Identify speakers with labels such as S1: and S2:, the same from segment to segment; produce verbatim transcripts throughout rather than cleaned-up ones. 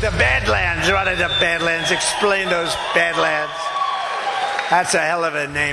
S1: the Badlands. What are the Badlands? Explain those Badlands. That's a hell of a name.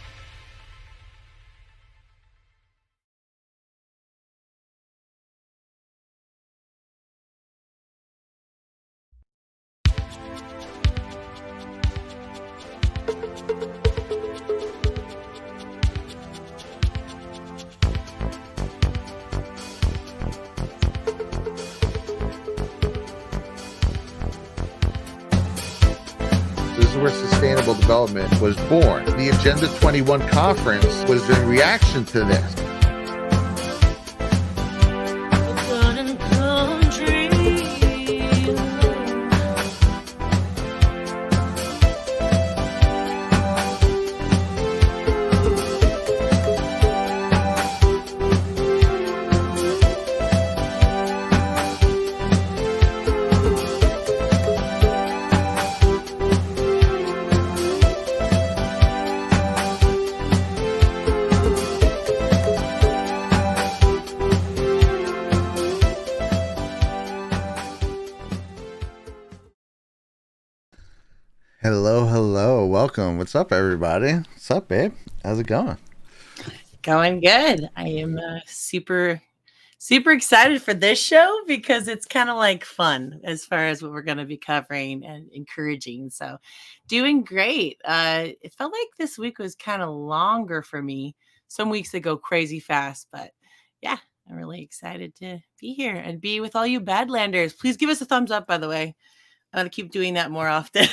S2: This is where sustainable development was born. The Agenda twenty-one conference was in reaction to this. Hello, hello, welcome. What's up, everybody? What's up, babe? How's it going?
S3: Going good. I am uh, super, super excited for this show because it's kind of like fun as far as what we're going to be covering and encouraging. So, doing great. Uh, it felt like this week was kind of longer for me. Some weeks that go crazy fast, but yeah, I'm really excited to be here and be with all you Badlanders. Please give us a thumbs up, by the way. I'm going to keep doing that more often.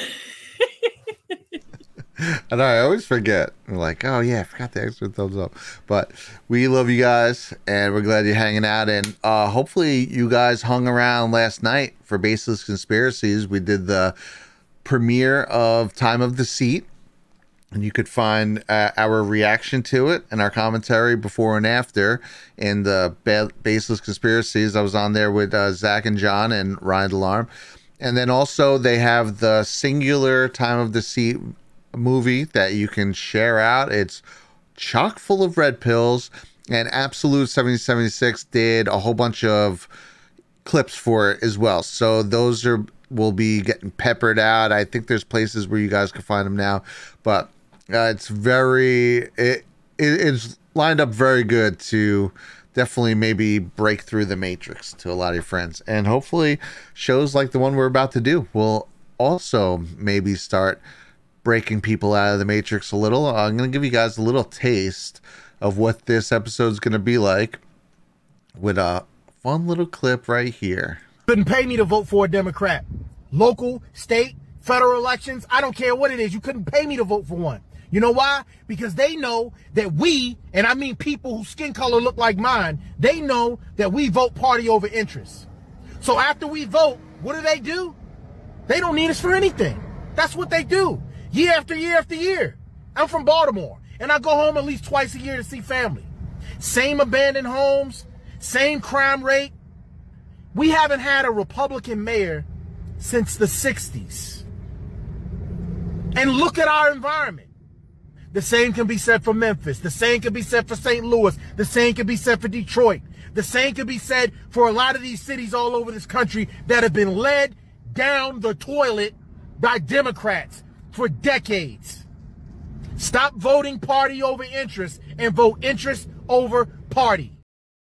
S2: I know, I always forget. I'm like, oh yeah, I forgot the extra thumbs up. But we love you guys, and we're glad you're hanging out. And uh, hopefully you guys hung around last night for Baseless Conspiracies. We did the premiere of Time of the Seat, and you could find uh, our reaction to it and our commentary before and after in the ba- Baseless Conspiracies. I was on there with uh, Zach and John and Ryan Delarm. And then also they have the singular Time of the Seat movie that you can share out. It's chock full of red pills, and Absolute seventy seventy-six did a whole bunch of clips for it as well. So those are will be getting peppered out. I think there's places where you guys can find them now, but uh, it's very it, it it's lined up very good to definitely maybe break through the matrix to a lot of your friends, and hopefully shows like the one we're about to do will also maybe start breaking people out of the matrix a little. I'm going to give you guys a little taste of what this episode is going to be like with a fun little clip right here.
S4: Couldn't pay me to vote for a Democrat. Local, state, federal elections, I don't care what it is. You couldn't pay me to vote for one. You know why? Because they know that we, and I mean people whose skin color look like mine, they know that we vote party over interest. So after we vote, what do they do? They don't need us for anything. That's what they do. Year after year after year. I'm from Baltimore, and I go home at least twice a year to see family. Same abandoned homes, same crime rate. We haven't had a Republican mayor since the sixties. And look at our environment. The same can be said for Memphis. The same can be said for Saint Louis. The same can be said for Detroit. The same can be said for a lot of these cities all over this country that have been led down the toilet by Democrats for decades. Stop voting party over interest and vote interest over party.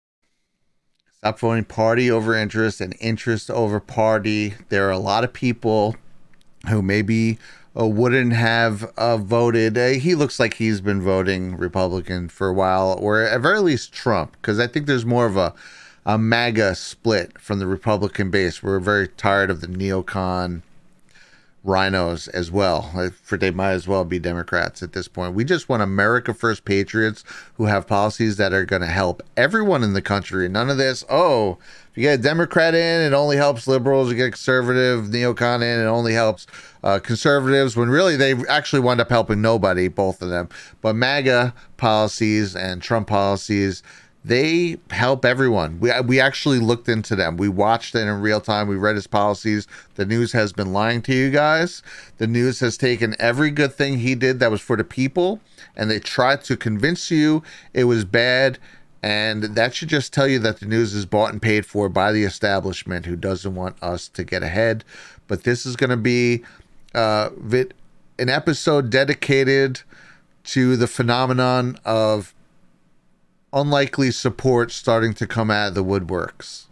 S2: Stop voting party over interest and interest over party. There are a lot of people who maybe uh, wouldn't have uh, voted. Uh, he looks like he's been voting Republican for a while, or at very least Trump, because I think there's more of a, a MAGA split from the Republican base. We're very tired of the neocon rhinos as well. For they might as well be Democrats at this point. We just want America First patriots who have policies that are going to help everyone in the country. None of this, oh, if you get a Democrat in, it only helps liberals. You get a conservative neocon in, it only helps uh, conservatives, when really they actually wind up helping nobody, both of them. But MAGA policies and Trump policies, they help everyone. We we actually looked into them. We watched it in real time. We read his policies. The news has been lying to you guys. The news has taken every good thing he did that was for the people, and they tried to convince you it was bad And that should just tell you that the news is bought and paid for by the establishment who doesn't want us to get ahead. But this is going to be uh, vit- an episode dedicated to the phenomenon of unlikely support starting to come out of the woodworks.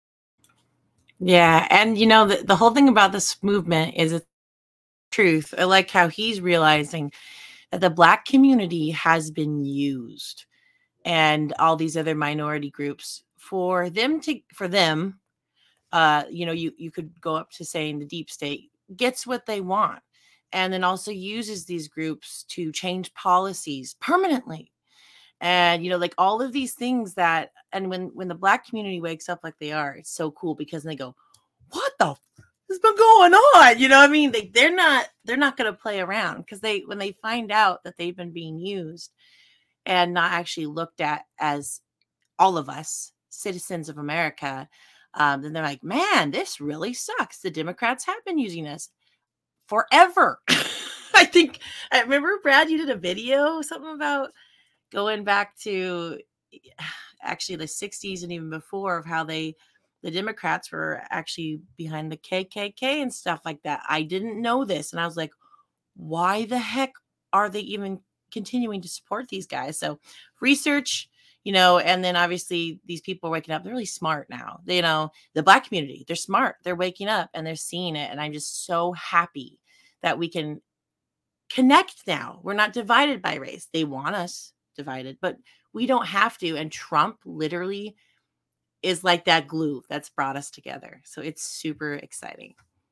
S3: Yeah. And, you know, the, the whole thing about this movement is it's truth. I like how he's realizing that the Black community has been used, and all these other minority groups for them to, for them, uh, you know, you, you could go up to saying the deep state gets what they want, and then also uses these groups to change policies permanently. And, you know, like all of these things that, and when, when the Black community wakes up like they are, it's so cool because they go, what the f- has been going on? You know what I mean? They, they're not, they're not going to play around, because they, when they find out that they've been being used and not actually looked at as all of us citizens of America, um, then they're like, man, this really sucks. The Democrats have been using us forever. I think, I remember, Brad, you did a video, something about going back to actually the sixties and even before, of how they, the Democrats were actually behind the K K K and stuff like that. I didn't know this. And I was like, why the heck are they even continuing to support these guys? So research, you know, and then obviously these people are waking up. They're really smart now. They, you know, the Black community, they're smart. They're waking up and they're seeing it. And I'm just so happy that we can connect now. We're not divided by race. They want us divided, but we don't have to. And Trump literally is like that glue that's brought us together. So it's super exciting.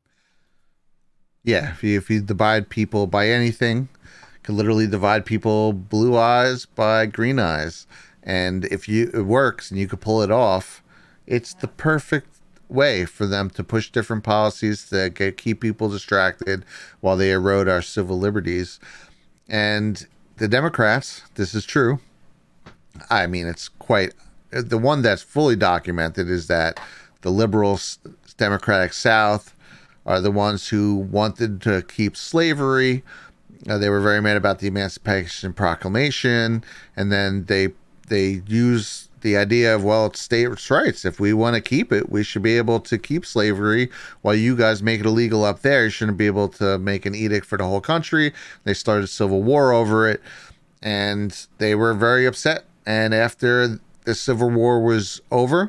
S2: Yeah, if you, if you divide people by anything, you can literally divide people blue eyes by green eyes. And if you it works and you could pull it off, it's the perfect way for them to push different policies to get, keep people distracted while they erode our civil liberties. And the Democrats, this is true. I mean, it's quite, the one that's fully documented is that the liberal Democratic South are the ones who wanted to keep slavery. Uh, they were very mad about the Emancipation Proclamation, and then they they use the idea of, well, it's states' rights. If we want to keep it, we should be able to keep slavery while you guys make it illegal up there. You shouldn't be able to make an edict for the whole country. They started a civil war over it, and they were very upset. And after the Civil War was over,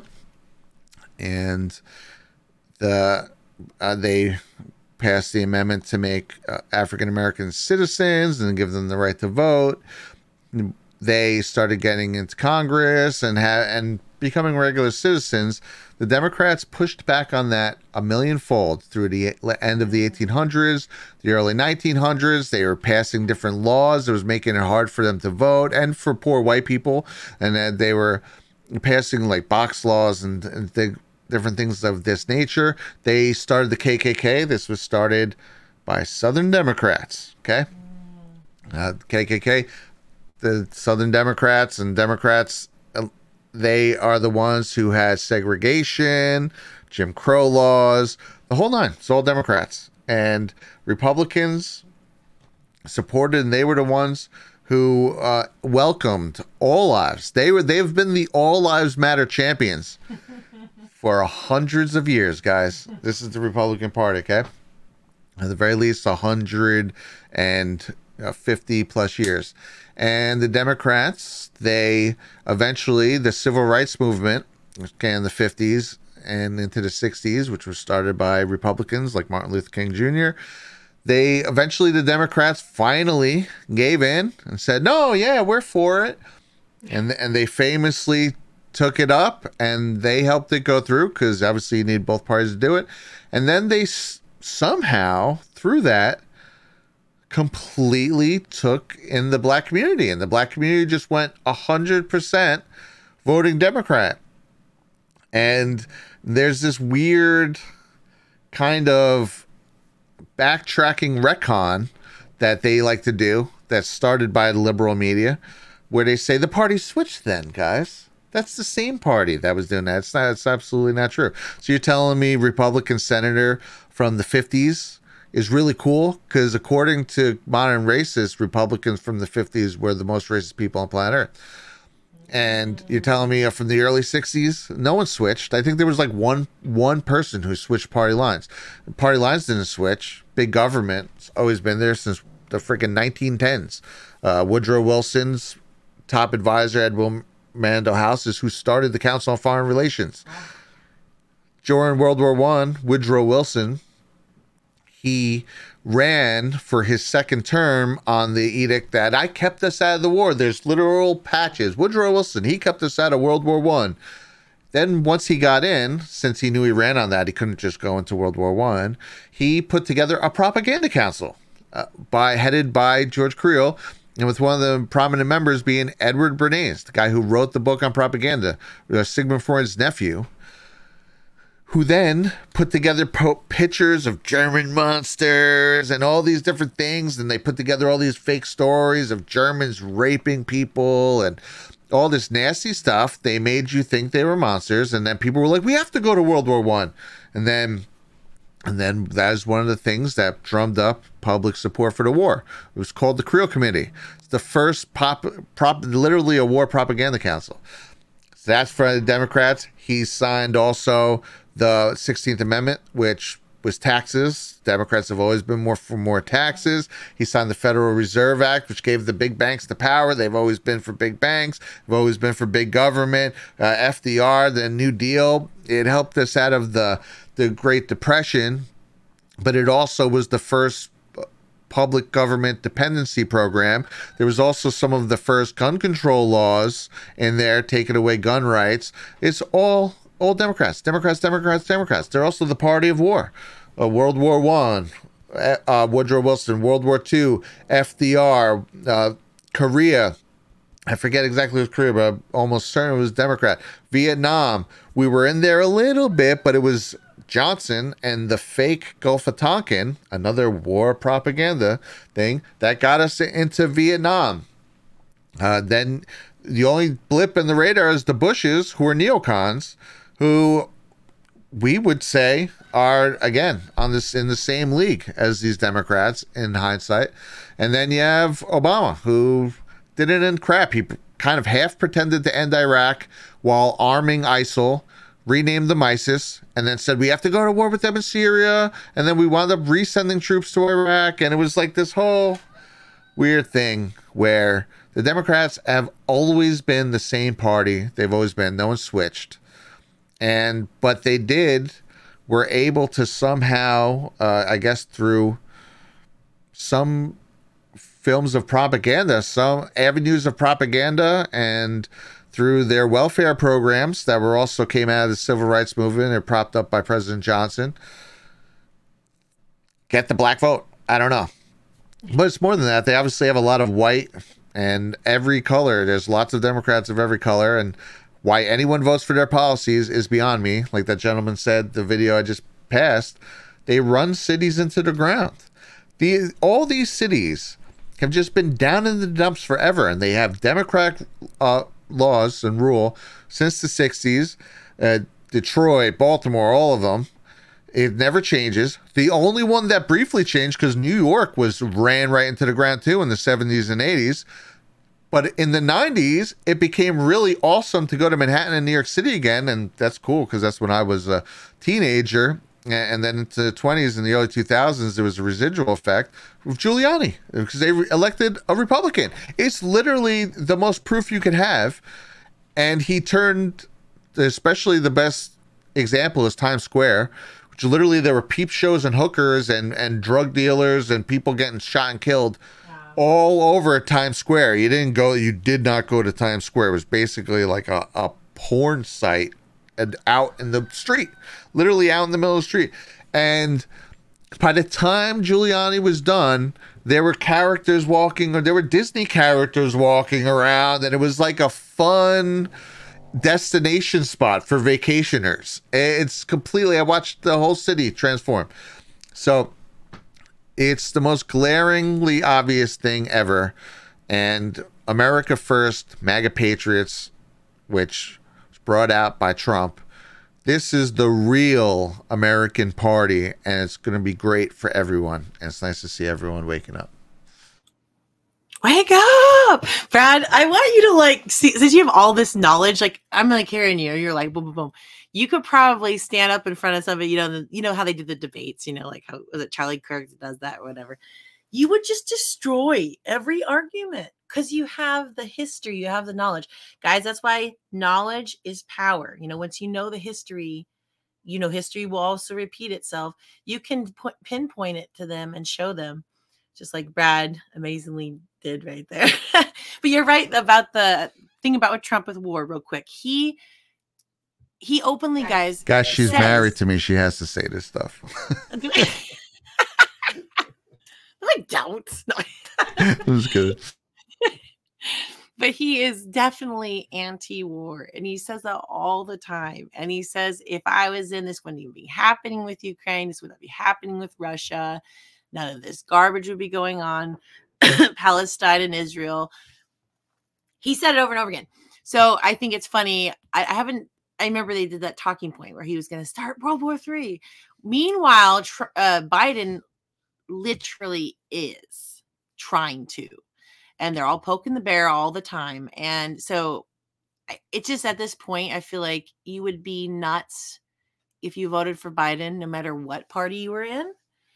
S2: and the uh, they passed the amendment to make uh, African Americans citizens and give them the right to vote, they started getting into Congress and ha- and becoming regular citizens. The Democrats pushed back on that a millionfold through the end of the eighteen hundreds, the early nineteen hundreds. They were passing different laws that was making it hard for them to vote and for poor white people. And then they were passing like box laws and, and th- different things of this nature. They started the K K K. This was started by Southern Democrats. Okay. Uh, K K K, the Southern Democrats and Democrats, uh, they are the ones who had segregation, Jim Crow laws, the whole nine. It's all Democrats. And Republicans supported, and they were the ones who uh, welcomed all lives. They were, they've been the All Lives Matter champions for hundreds of years, guys. This is the Republican Party, okay? At the very least, one hundred fifty plus years. And the Democrats, they eventually, the civil rights movement, which came in the fifties and into the sixties, which was started by Republicans like Martin Luther King Junior, they eventually, the Democrats finally gave in and said, no, yeah, we're for it. And, and they famously took it up, and they helped it go through, because obviously you need both parties to do it. And then they s- somehow, through that, completely took in the Black community, and the Black community just went one hundred percent voting Democrat. And there's this weird kind of backtracking retcon that they like to do, that's started by the liberal media, where they say the party switched then, guys. That's the same party that was doing that. It's not, it's absolutely not true. So you're telling me Republican senator from the fifties is really cool? Because according to modern racists, Republicans from the fifties were the most racist people on planet Earth. And you're telling me from the early sixties, no one switched. I think there was like one one person who switched party lines. Party lines didn't switch. Big government's always been there since the freaking nineteen tens. Uh, Woodrow Wilson's top advisor, Edwin Mandell House, is who started the Council on Foreign Relations. During World War One, Woodrow Wilson, he ran for his second term on the edict that I kept us out of the war. There's literal patches. Woodrow Wilson, he kept us out of World War One. Then once he got in, since he knew he ran on that, he couldn't just go into World War One. He put together a propaganda council uh, by headed by George Creel, and with one of the prominent members being Edward Bernays, the guy who wrote the book on propaganda, uh, Sigmund Freud's nephew, who then put together po- pictures of German monsters and all these different things. And they put together all these fake stories of Germans raping people and all this nasty stuff. They made you think they were monsters. And then people were like, we have to go to World War One. And then, and then that is one of the things that drummed up public support for the war. It was called the Creel Committee. It's the first pop, prop, literally a war propaganda council. So that's for the Democrats. He signed also the sixteenth Amendment, which was taxes. Democrats have always been more for more taxes. He signed the Federal Reserve Act, which gave the big banks the power. They've always been for big banks. They've always been for big government. Uh, F D R, the New Deal, it helped us out of the, the Great Depression, but it also was the first public government dependency program. There was also some of the first gun control laws in there, taking away gun rights. It's all all Democrats, Democrats, Democrats, Democrats. They're also the party of war. Uh, World War One, uh, Woodrow Wilson. World War Two, F D R. Uh, Korea, I forget exactly what Korea, but I'm almost certain it was Democrat. Vietnam, we were in there a little bit, but it was Johnson and the fake Gulf of Tonkin, another war propaganda thing that got us into Vietnam. Uh, then the only blip in the radar is the Bushes, who are neocons, who we would say are, again, on this in the same league as these Democrats in hindsight. And then you have Obama, who did it in crap. He kind of half pretended to end Iraq while arming ISIL, renamed them ISIS, and then said we have to go to war with them in Syria. And then we wound up resending troops to Iraq. And it was like this whole weird thing where the Democrats have always been the same party. They've always been. No one switched. And but they did were able to somehow, uh, I guess, through some films of propaganda, some avenues of propaganda, and through their welfare programs that were also came out of the civil rights movement and propped up by President Johnson, get the black vote. I don't know. But it's more than that. They obviously have a lot of white and every color. There's lots of Democrats of every color, and why anyone votes for their policies is beyond me. Like that gentleman said, the video I just passed, they run cities into the ground. The, all these cities have just been down in the dumps forever, and they have Democrat uh, laws and rule since the sixties. Uh, Detroit, Baltimore, all of them. It never changes. The only one that briefly changed, because New York was ran right into the ground too in the seventies and eighties. But in the nineties, it became really awesome to go to Manhattan and New York City again. And that's cool because that's when I was a teenager. And then into the twenties and the early two thousands, there was a residual effect with Giuliani because they re- elected a Republican. It's literally the most proof you could have. And he turned, especially the best example is Times Square, which literally there were peep shows and hookers and, and drug dealers and people getting shot and killed all over Times Square. You didn't go, you did not go to Times Square. It was basically like a, a porn site and out in the street, literally out in the middle of the street. And by the time Giuliani was done, there were characters walking, or there were Disney characters walking around, and it was like a fun destination spot for vacationers. It's completely, I watched the whole city transform. So it's the most glaringly obvious thing ever. And America First, MAGA Patriots, which was brought out by Trump, this is the real American party, and it's going to be great for everyone. And it's nice to see everyone waking up.
S3: Wake up, Brad. I want you to like see, since you have all this knowledge, like I'm like hearing you, you're like boom, boom, boom. You could probably stand up in front of somebody, you know, the, you know how they do the debates, you know, like how was it Charlie Kirk that does that or whatever. You would just destroy every argument because you have the history, you have the knowledge. Guys, that's why knowledge is power. You know, once you know the history, you know, history will also repeat itself. You can p- pinpoint it to them and show them, just like Brad amazingly did right there. But you're right about the thing about with Trump with war real quick. He he openly, guys.
S2: Guys, she's
S3: says,
S2: married to me. She has to say this stuff.
S3: No, I don't. No.
S2: It was good.
S3: But he is definitely anti-war, and he says that all the time. And he says, if I was in, this wouldn't even be happening with Ukraine. This wouldn't be happening with Russia. None of this garbage would be going on. Palestine and Israel. He said it over and over again. So I think it's funny. I, I haven't, I remember they did that talking point where he was going to start World War Three. Meanwhile, tr- uh, Biden literally is trying to. And they're all poking the bear all the time. And so it's just at this point, I feel like you would be nuts if you voted for Biden, no matter what party you were in.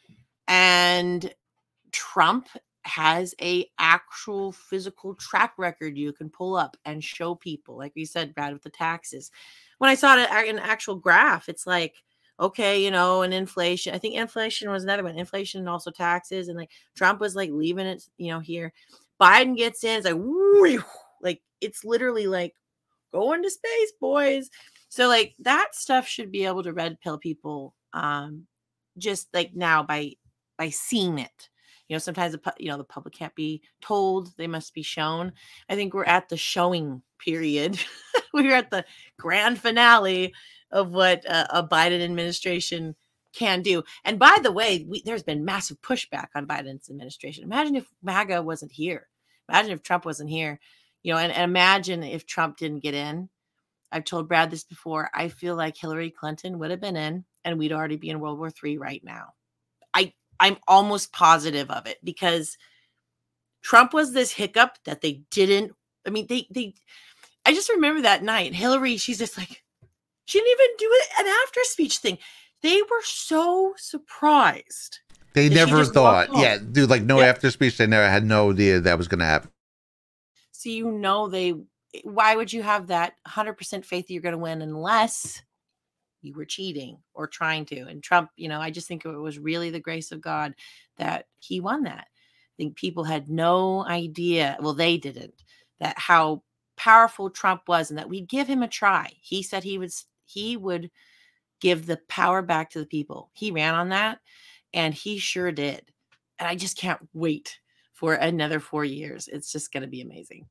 S3: And Trump has a actual physical track record you can pull up and show people. Like we said, Brad, with the taxes. When I saw it in an actual graph, it's like, okay, you know, and inflation. I think inflation was another one. Inflation and also taxes. And like Trump was like leaving it, you know, here. Biden gets in, it's like, whoo, like it's literally like going to space, boys. So like that stuff should be able to red pill people, um, just like now by by seeing it. You know, sometimes the you know the public can't be told; they must be shown. I think we're at the showing period. We're at the grand finale of what uh, a Biden administration can do. And by the way, we, there's been massive pushback on Biden's administration. Imagine if MAGA wasn't here. Imagine if Trump wasn't here, you know, and, and imagine if Trump didn't get in. I've told Brad this before. I feel like Hillary Clinton would have been in and we'd already be in World War Three right now. I, I'm almost positive of it because Trump was this hiccup that they didn't, I mean, they, they, I just remember that night, Hillary, she's just like, she didn't even do an after speech thing. They were so surprised.
S2: They never thought, yeah, dude, like no
S3: yeah.
S2: after speech. They never had no idea that was going to happen.
S3: So, you know, they, why would you have that one hundred percent faith you're going to win unless you were cheating or trying to? And Trump, you know, I just think it was really the grace of God that he won that. I think people had no idea. Well, they didn't, that how powerful Trump was and that we'd give him a try. He said he was, he would give the power back to the people. He ran on that. And he sure did. And I just can't wait for another four years. It's just going to be amazing.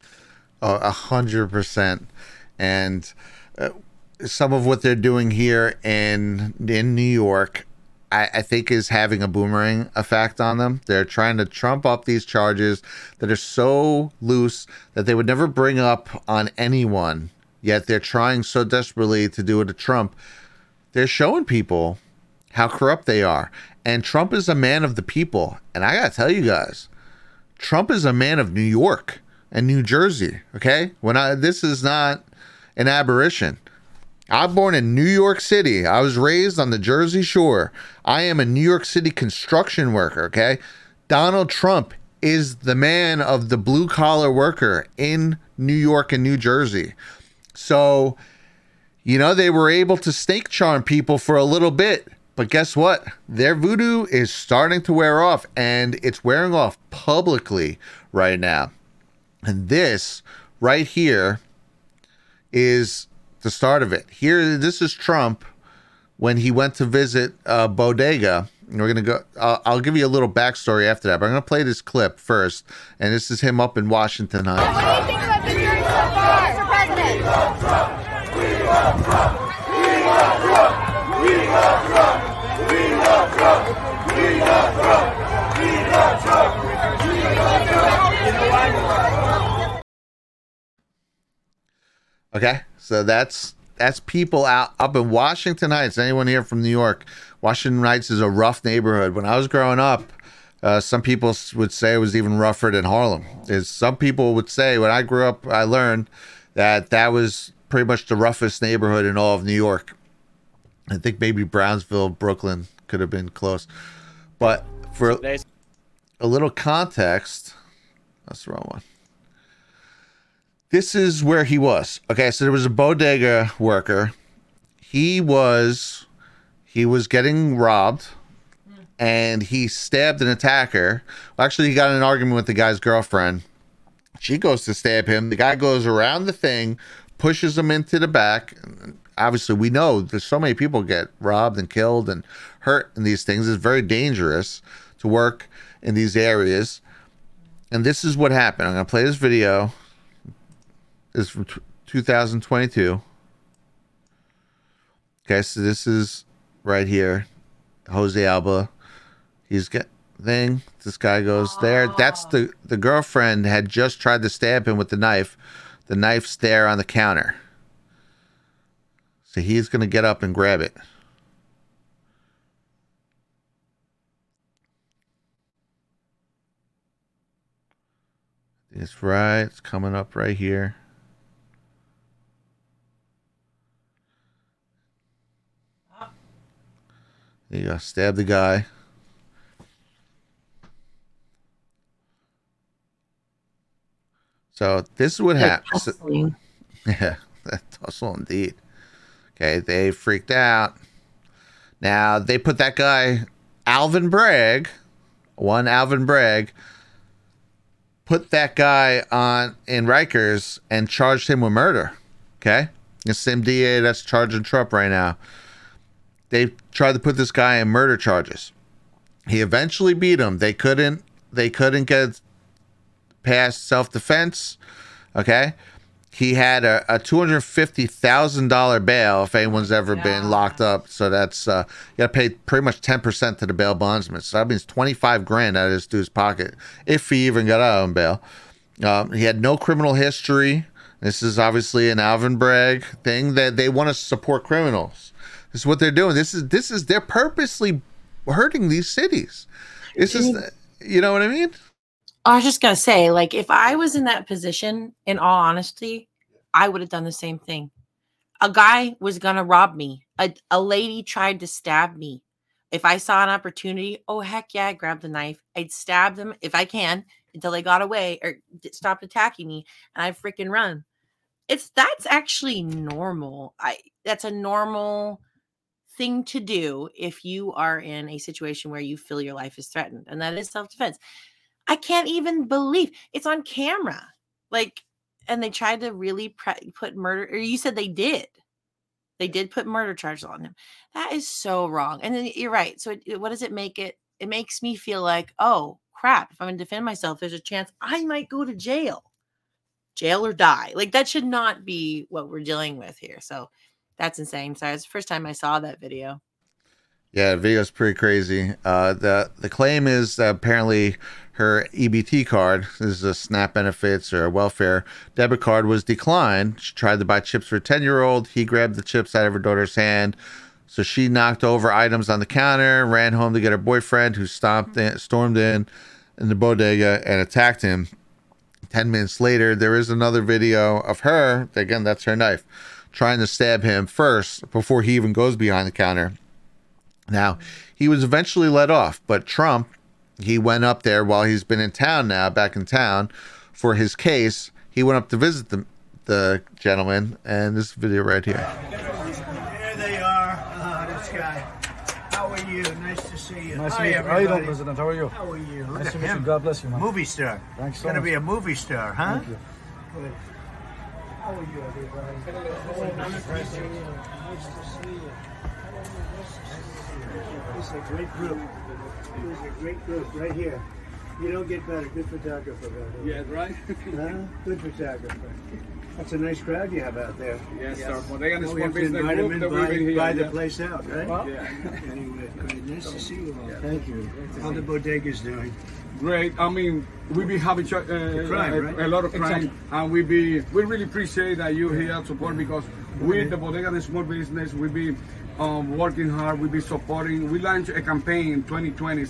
S2: A hundred percent. And uh, some of what they're doing here in in New York, I, I think is having a boomerang effect on them. They're trying to trump up these charges that are so loose that they would never bring up on anyone. Yet they're trying so desperately to do it to Trump. They're showing people how corrupt they are. And Trump is a man of the people. And I got to tell you guys, Trump is a man of New York and New Jersey. Okay. When I, this is not an aberration. I'm born in New York City. I was raised on the Jersey Shore. I am a New York City construction worker. Okay. Donald Trump is the man of the blue collar worker in New York and New Jersey. So, you know, they were able to snake charm people for a little bit. But guess what? Their voodoo is starting to wear off, and it's wearing off publicly right now. And this right here is the start of it. Here, this is Trump when he went to visit uh, Bodega. And we're going to go, uh, I'll give you a little backstory after that, but I'm going to play this clip first. And this is him up in Washington Heights.
S5: What do you think about the journey so far, Mister President? We love Trump. We love Trump. We love Trump. We love Trump. We love Trump. We love Trump. We love Trump. We love Trump.
S2: Okay, so that's that's people out up in Washington Heights. Anyone here from New York? Washington Heights is a rough neighborhood. When I was growing up, Uh, some people s- would say it was even rougher than Harlem. Is some people would say when I grew up, I learned that that was pretty much the roughest neighborhood in all of New York. I think maybe Brownsville, Brooklyn could have been close. But for a little context, that's the wrong one. This is where he was. Okay, so there was a bodega worker. He was he was getting robbed, and he stabbed an attacker. Well, actually, he got in an argument with the guy's girlfriend. She goes to stab him. The guy goes around the thing, pushes him into the back. Obviously, we know there's so many people get robbed and killed and hurt in these things. It's very dangerous to work in these areas. And this is what happened. I'm going to play this video. This is from two thousand twenty-two. Okay, so this is right here. Jose Alba. He's got thing. This guy goes there. That's the, the girlfriend had just tried to stab him with the knife. The knife's there on the counter. So he's going to get up and grab it. It's right. It's coming up right here. There you go. Stab the guy. So this is what happens. Yeah, that tussle indeed. Okay, they freaked out. Now they put that guy, Alvin Bragg, one Alvin Bragg, put that guy on in Rikers and charged him with murder. Okay, the same D A that's charging Trump right now. They tried to put this guy in murder charges. He eventually beat him. They couldn't. They couldn't get past self-defense. Okay, he had a, a two hundred fifty thousand dollar bail if anyone's ever yeah. been locked up. So that's uh, you got to pay pretty much ten percent to the bail bondsman. So that means twenty-five grand out of this dude's pocket if he even got out on bail. Um, he had no criminal history. This is obviously an Alvin Bragg thing that they want to support criminals. This is what they're doing. This is this is they're purposely hurting these cities. This is, you know what I mean?
S3: I was just gonna say, like, if I was in that position, in all honesty, I would have done the same thing. A guy was gonna rob me. A, a lady tried to stab me. If I saw an opportunity, oh heck yeah, I'd grab the knife. I'd stab them if I can until they got away or stopped attacking me, and I freaking run. It's that's actually normal. I that's a normal thing to do if you are in a situation where you feel your life is threatened, and that is self-defense. I can't even believe it's on camera. Like, and they tried to really pre- put murder, or you said they did. They did put murder charges on him. That is so wrong. And then you're right. So it, what does it make it? It makes me feel like, oh crap, if I'm going to defend myself, there's a chance I might go to jail. Jail or die. Like, that should not be what we're dealing with here. So that's insane. Sorry, it's the first time I saw that video.
S2: Yeah, the video's pretty crazy. Uh, the the claim is that apparently her E B T card, this is a SNAP benefits or a welfare debit card, was declined. She tried to buy chips for a ten-year-old. He grabbed the chips out of her daughter's hand. So she knocked over items on the counter, ran home to get her boyfriend, who stomped in, stormed in in the bodega and attacked him. Ten minutes later, there is another video of her, again, that's her knife, trying to stab him first before he even goes behind the counter. Now, he was eventually let off, but Trump, he went up there while he's been in town now, back in town, for his case. He went up to visit the, the gentleman, and this video right here.
S1: There they are. Uh, this guy. How are you? Nice to see you.
S6: Nice to
S1: Hi,
S6: meet you.
S1: everybody.
S6: How are you, President? How are you?
S1: How are you? Look
S6: Nice
S1: at
S6: to meet
S1: him.
S6: you. God bless you, man.
S1: Movie star.
S6: Thanks so
S1: Gonna
S6: much.
S1: be a movie star, huh?
S6: Thank you.
S1: Good. How are you, everybody? Nice to see you. Nice to see you. This is a great group. This is a great group right here. You don't get better. Good photographer. Right here.
S7: Yeah, right?
S1: Huh? Good photographer. That's a nice crowd you have out there.
S7: Yes, sir. Bodega and
S1: Oh, we
S7: Small
S1: have to
S7: Business
S1: invite
S7: Group
S1: them
S7: that
S1: in,
S7: we've
S1: buy,
S7: been here.
S1: buy the
S7: yeah.
S1: place out, right?
S7: Yeah.
S1: Anyway, great. Nice to see you all. Thank you. How the bodega's doing?
S7: Great. I mean, we be having uh,
S1: crime,
S7: a,
S1: right?
S7: a lot of crime,
S1: Exactly.
S7: and we be we really appreciate that you here support because we the Bodega and Small Business we be um, working hard. We be supporting. We launched a campaign in twenty twenty saying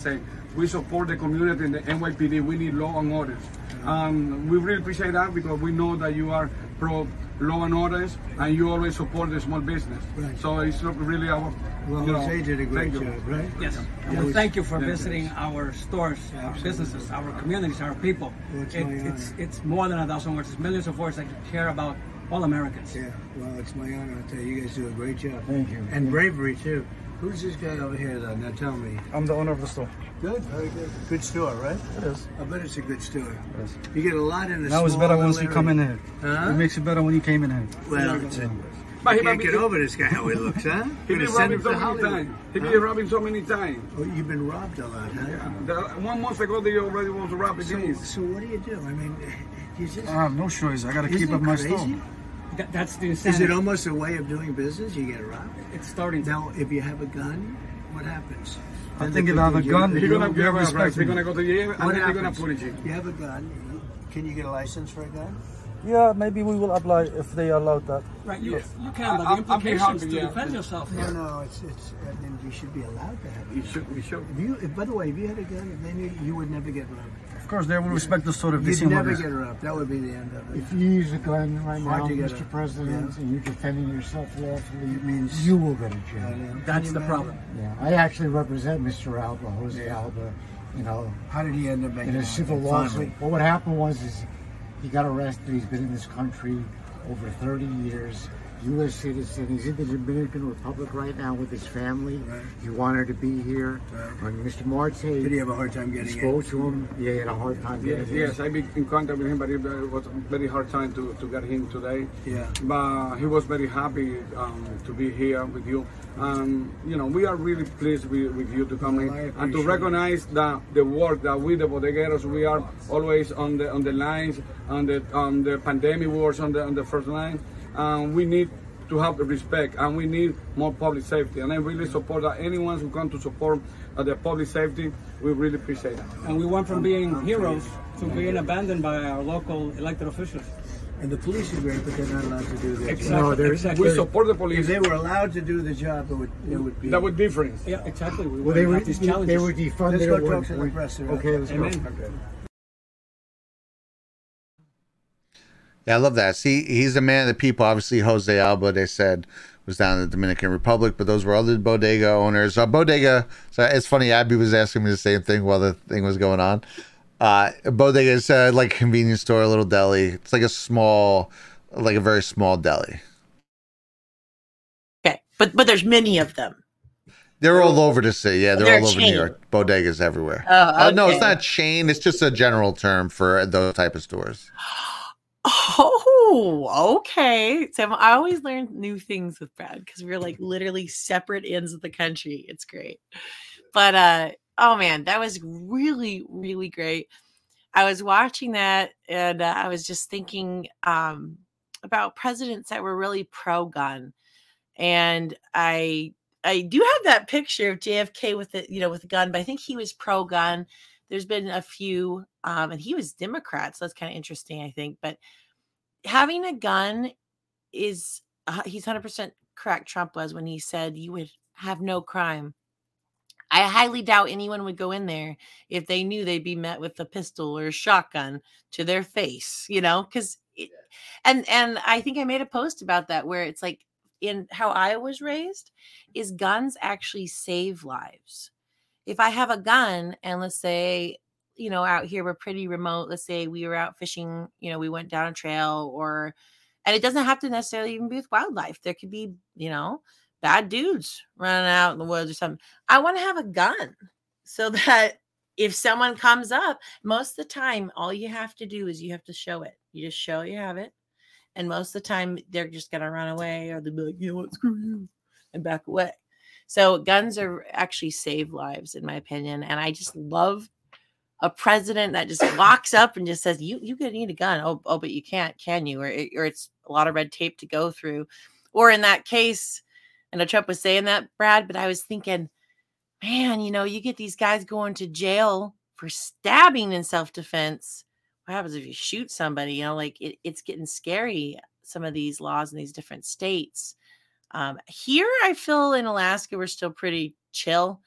S7: we support the community in the N Y P D. We need law and orders. Um, we really appreciate that because we know that you are pro law and orders and you always support the small business.
S1: Right.
S7: So it's not really our.
S1: Well,
S7: you know,
S1: Jose did a great
S7: thank you.
S1: job, right?
S6: Yes.
S1: Yeah.
S6: Well, thank you for
S7: Yeah.
S6: visiting our stores, our businesses, our communities, our people.
S1: Well, it's
S6: It,
S1: my
S6: it's
S1: honor.
S6: it's more than a thousand words. It's millions of words that care about all Americans.
S1: Yeah, well, it's my honor. I'll tell you, you guys do a great job.
S8: Thank you.
S1: And bravery, too. Who's this guy over here, though? Now tell me.
S8: I'm the owner of the store.
S1: Good, very good. Good store, right?
S8: It is.
S1: I bet it's a good store.
S8: Yes.
S1: You get a lot in the
S8: That was
S1: small
S8: better once
S1: little
S8: you come in
S1: area.
S8: here.
S1: Huh?
S8: It makes it better when you came in here.
S1: Well, it's a,
S7: But
S1: you
S7: he
S1: can't
S7: might
S1: get
S7: be-
S1: over this guy, how he looks, huh?
S7: He
S1: Gonna
S7: been
S1: send
S7: robbing
S1: him
S7: so
S1: to
S7: many
S1: Hollywood.
S7: times. He
S1: Huh?
S7: been robbing so many times.
S1: Oh, you've been robbed a lot, huh?
S7: The, one month ago, they already want to rob
S1: So,
S7: again.
S1: so what do you do? I mean, you just...
S8: I have no choice. I got to
S1: Isn't
S8: keep
S1: it
S8: up my
S1: crazy?
S8: store.
S6: That, that's the
S1: Is
S6: insanity.
S1: it almost a way of doing business? You get robbed?
S6: It's starting to.
S1: Now, if you have a gun, what happens?
S8: I
S1: Then
S8: think
S1: they
S8: if I have a
S1: put you-
S8: gun,
S7: He's
S8: you
S7: gonna
S8: you
S7: give
S8: have
S7: up, right?
S8: respect
S7: He's
S8: me.
S7: gonna go to jail and
S1: What
S7: then they're gonna
S1: happens?
S7: punish you.
S1: You have a gun. Can you get a license for a gun?
S8: Yeah, maybe we will apply if they allow that.
S6: Right, you, you can,
S7: I-
S6: but
S7: I'm-
S6: the
S7: I'm being
S6: implications
S7: happy,
S6: to
S7: yeah.
S6: defend yourself.
S1: No, no, it's it's. I mean, you should be allowed to have a
S7: You
S1: gun.
S7: should, you should.
S1: If you, if, by the way, if you had a gun, then you, you would never get robbed.
S8: Of course, they will respect the store if they see
S1: You'd
S8: what
S1: never
S8: it is.
S1: get robbed. That would be the end of it.
S9: If you use a gun right
S1: Hard
S9: now,
S1: to get
S9: Mister
S1: a-
S9: President,
S1: yeah.
S9: and you're defending yourself lawfully,
S1: It means-
S9: you will go to
S1: I
S9: jail.
S1: know. Can
S6: That's
S1: you
S6: the
S1: imagine?
S6: problem.
S9: Yeah, I actually represent Mister Alba, Jose
S1: Yeah.
S9: Alba, you know,
S1: How did he end up making
S9: in a
S1: money?
S9: civil
S1: Finally.
S9: lawsuit. Well, what happened was is he got arrested. He's been in this country over thirty years. U S citizen. He's in the Dominican Republic right now with his family.
S1: Right.
S9: He wanted to be here.
S1: Right.
S9: When Mister Marte
S1: Did he have a hard time getting
S9: spoke
S1: in?
S9: to him, yeah, he had a hard time
S7: Yes,
S9: getting
S7: yes, I've been in contact with him, but it was a very hard time to, to get him today.
S1: Yeah.
S7: But he was very happy um, to be here with you. Um, you know, we are really pleased with, with you to come
S1: Well, I
S7: in and to
S1: appreciate
S7: recognize the, the work that we, the bodegueros, we are always on the on the lines, on the on the pandemic wars on the on the first line. Um, we need to have the respect, and we need more public safety. And I really support that anyone who come to support uh, the public safety, we really appreciate that.
S6: And we went from being heroes to being abandoned by our local elected officials.
S1: And the police are great, but they're not allowed to do this.
S6: Exactly.
S9: No, there's-
S6: exactly.
S7: We support the
S1: If
S7: police.
S1: they were allowed to do the job, it would it would be.
S7: That would different.
S6: Yeah, exactly. We
S9: Well, they
S6: wouldn't
S9: were
S6: have these challenges.
S9: they were defunded.
S1: Let's go
S9: at one
S1: talk to the
S9: point.
S1: press.
S9: Okay, let's go.
S6: Amen.
S1: Okay.
S2: Yeah, I love that. See, he's a man of the people. Obviously, Jose Alba, they said, was down in the Dominican Republic, but those were other bodega owners. Uh, bodega, so it's funny, Abby was asking me the same thing while the thing was going on. Uh, bodega is uh, like a convenience store, a little deli. It's like a small, like a very small deli.
S3: Okay, but but there's many of them.
S2: They're all over the city. Yeah, they're,
S3: They're
S2: all over
S3: chain.
S2: New York. Bodegas everywhere.
S3: Oh,
S2: Uh, no, it's
S3: okay.
S2: not chain. It's just a general term for those type of stores.
S3: Oh, okay. So I always learn new things with Brad because we're like literally separate ends of the country. It's great. But uh oh man, that was really, really great. I was watching that and uh, I was just thinking um about presidents that were really pro-gun. And I I do have that picture of J F K with the, you know, with the gun, but I think he was pro-gun. There's been a few, um, and he was Democrat, so that's kind of interesting, I think. But having a gun is, uh, he's one hundred percent correct, Trump was, when he said you would have no crime. I highly doubt anyone would go in there if they knew they'd be met with a pistol or a shotgun to their face, you know, because, and, and I think I made a post about that where it's like, in how I was raised, is guns actually save lives. If I have a gun and let's say, you know, out here we're pretty remote, let's say we were out fishing, you know, we went down a trail or, and it doesn't have to necessarily even be with wildlife. There could be, you know, bad dudes running out in the woods or something. I want to have a gun so that if someone comes up, most of the time, all you have to do is you have to show it. You just show you have it. And most of the time they're just going to run away or they'll be like, you know what, screw you, and back away. So guns are actually save lives, in my opinion. And I just love a president that just walks up and just says, you, you could need a gun. Oh, oh, but you can't, can you? Or, it, or it's a lot of red tape to go through. Or in that case, I know Trump was saying that, Brad, but I was thinking, man, you know, you get these guys going to jail for stabbing in self-defense. What happens if you shoot somebody? You know, like it, it's getting scary, some of these laws in these different states. Um, here, I feel in Alaska, we're still pretty chill.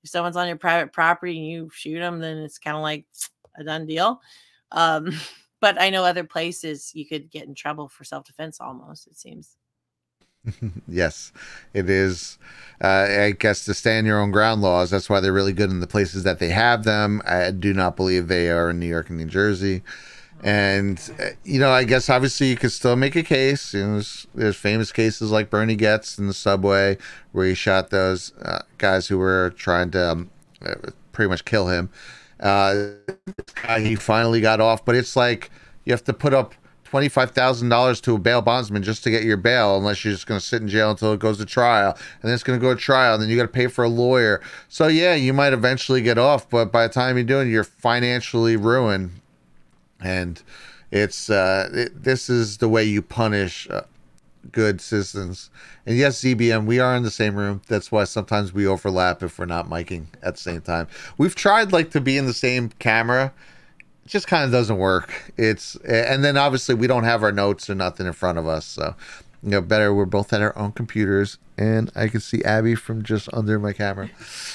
S3: if someone's on your private property and you shoot them, then it's kind of like a done deal. Um, but I know other places you could get in trouble for self-defense almost, it seems.
S2: Yes, it is. Uh, I guess to stand your own ground laws. That's why they're really good in the places that they have them. I do not believe they are in New York and New Jersey. And, uh, you know, I guess obviously you could still make a case. You know, there's, there's famous cases like Bernie Goetz in the subway where he shot those uh, guys who were trying to um, pretty much kill him. Uh, he finally got off. But it's like you have to put up twenty-five thousand dollars to a bail bondsman just to get your bail, unless you're just going to sit in jail until it goes to trial. And then it's going to go to trial, and then you got to pay for a lawyer. So, yeah, you might eventually get off, but by the time you're doing it, you're financially ruined. And it's uh, it, this is the way you punish uh, good citizens. And yes, Z B M, we are in the same room. That's why sometimes we overlap if we're not miking at the same time. We've tried like to be in the same camera. It just kind of doesn't work. It's and then obviously we don't have our notes or nothing in front of us. So, you know, better we're both at our own computers, and I can see Abby from just under my camera.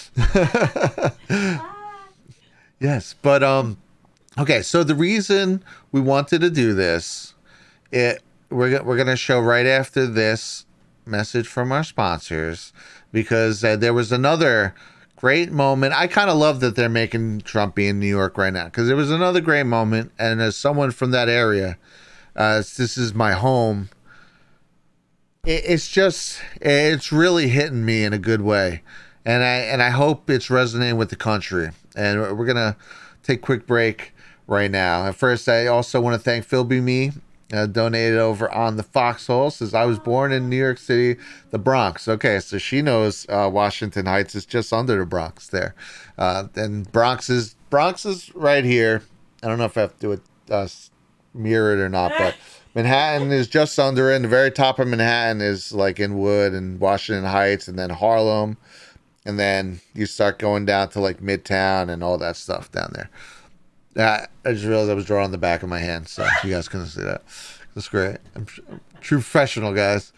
S2: Yes, but um. Okay, so the reason we wanted to do this, it we're we're gonna show right after this message from our sponsors, because uh, there was another great moment. I kind of love that they're making Trump be in New York right now, because there was another great moment, and as someone from that area, uh, this is my home. It, it's just it's really hitting me in a good way, and I and I hope it's resonating with the country. And we're gonna take a quick break right now. At first, I also want to thank Phil B. Me, uh, donated over on the Foxhole. Says, I was born in New York City, the Bronx. Okay, so she knows uh, Washington Heights is just under the Bronx there. Uh, and Bronx is Bronx is right here. I don't know if I have to do it uh, mirror it or not, but Manhattan is just under it. And the very top of Manhattan is like Inwood and Washington Heights, and then Harlem. And then you start going down to like Midtown and all that stuff down there. Uh, I just realized I was drawing on the back of my hand, so you guys couldn't see that. That's great. I'm, I'm true professional, guys.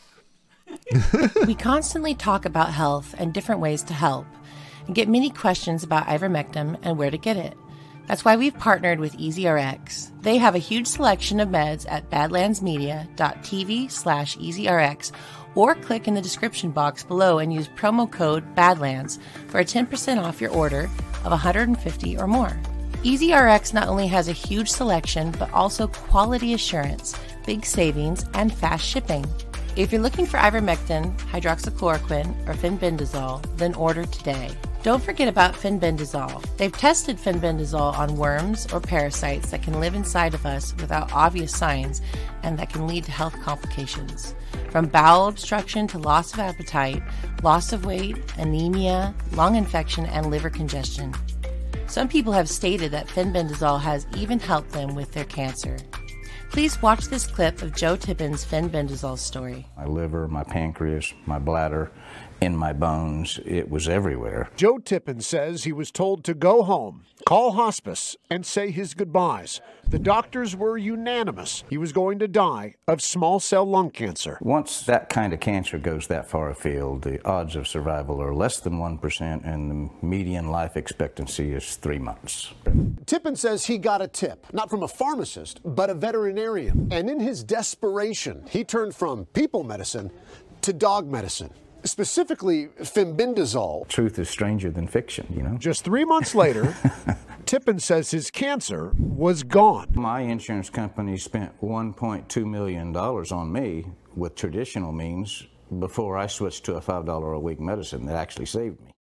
S10: We constantly talk about health and different ways to help, and get many questions about ivermectin and where to get it. That's why we've partnered with EasyRx. They have a huge selection of meds at badlandsmedia.tv slash EasyRx, or click in the description box below and use promo code BADLANDS for a ten percent off your order of one hundred fifty or more. EasyRx not only has a huge selection, but also quality assurance, big savings, and fast shipping. If you're looking for ivermectin, hydroxychloroquine, or fenbendazole, then order today. Don't forget about fenbendazole. They've tested fenbendazole on worms or parasites that can live inside of us without obvious signs and that can lead to health complications. From bowel obstruction to loss of appetite, loss of weight, anemia, lung infection, and liver congestion. Some people have stated that fenbendazole has even helped them with their cancer. Please watch this clip of Joe Tippin's fenbendazole story.
S11: My liver, my pancreas, my bladder, in my bones, it was everywhere.
S12: Joe Tippin says he was told to go home, call hospice, and say his goodbyes. The doctors were unanimous. He was going to die of small cell lung cancer.
S11: Once that kind of cancer goes that far afield, the odds of survival are less than one percent, and the median life expectancy is three months.
S12: Tippin says he got a tip, not from a pharmacist, but a veterinarian. And in his desperation, he turned from people medicine to dog medicine. Specifically, fenbendazole.
S11: Truth is stranger than fiction, you know?
S12: Just three months later, Tippin says his cancer was gone.
S11: My insurance company spent one point two million dollars on me with traditional means before I switched to a five dollars a week medicine that actually saved me.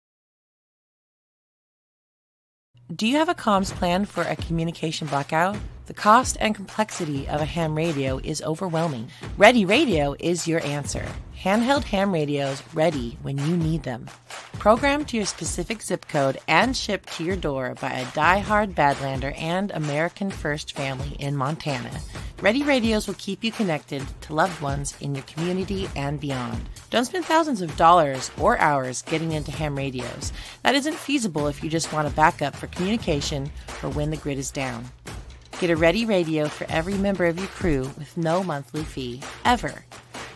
S10: Do you have a comms plan for a communication blackout? The cost and complexity of a ham radio is overwhelming. Ready Radio is your answer. Handheld ham radios ready when you need them. Programmed to your specific zip code and shipped to your door by a die-hard Badlander and American First family in Montana, Ready Radios will keep you connected to loved ones in your community and beyond. Don't spend thousands of dollars or hours getting into ham radios. That isn't feasible if you just want a backup for communication or when the grid is down. Get a Ready Radio for every member of your crew with no monthly fee, ever.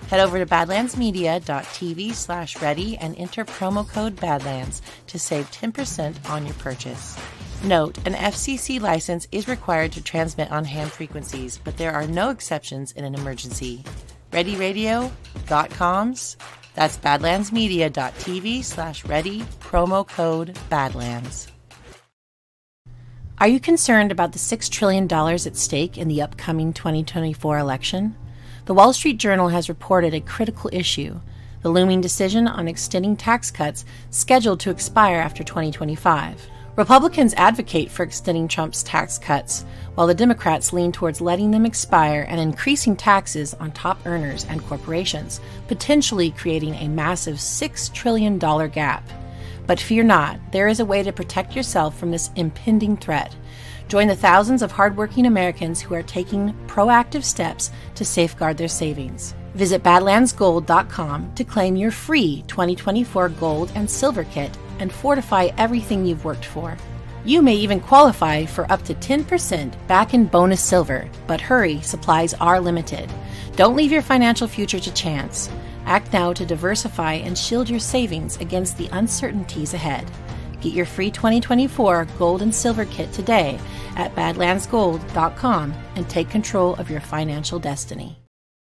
S10: Head over to badlandsmedia.tv slash ready and enter promo code Badlands to save ten percent on your purchase. Note, an F C C license is required to transmit on ham frequencies, but there are no exceptions in an emergency. ready radio dot coms, that's badlandsmedia.tv slash ready, promo code Badlands. Are you concerned about the six trillion dollars at stake in the upcoming twenty twenty-four election? The Wall Street Journal has reported a critical issue, the looming decision on extending tax cuts scheduled to expire after twenty twenty-five. Republicans advocate for extending Trump's tax cuts, while the Democrats lean towards letting them expire and increasing taxes on top earners and corporations, potentially creating a massive six trillion dollars gap. But fear not, there is a way to protect yourself from this impending threat. Join the thousands of hardworking Americans who are taking proactive steps to safeguard their savings. Visit badlands gold dot com to claim your free twenty twenty-four gold and silver kit and fortify everything you've worked for. You may even qualify for up to ten percent back in bonus silver, but hurry, supplies are limited. Don't leave your financial future to chance. Act now to diversify and shield your savings against the uncertainties ahead. Get your free twenty twenty-four gold and silver kit today at badlands gold dot com and take control of your financial destiny.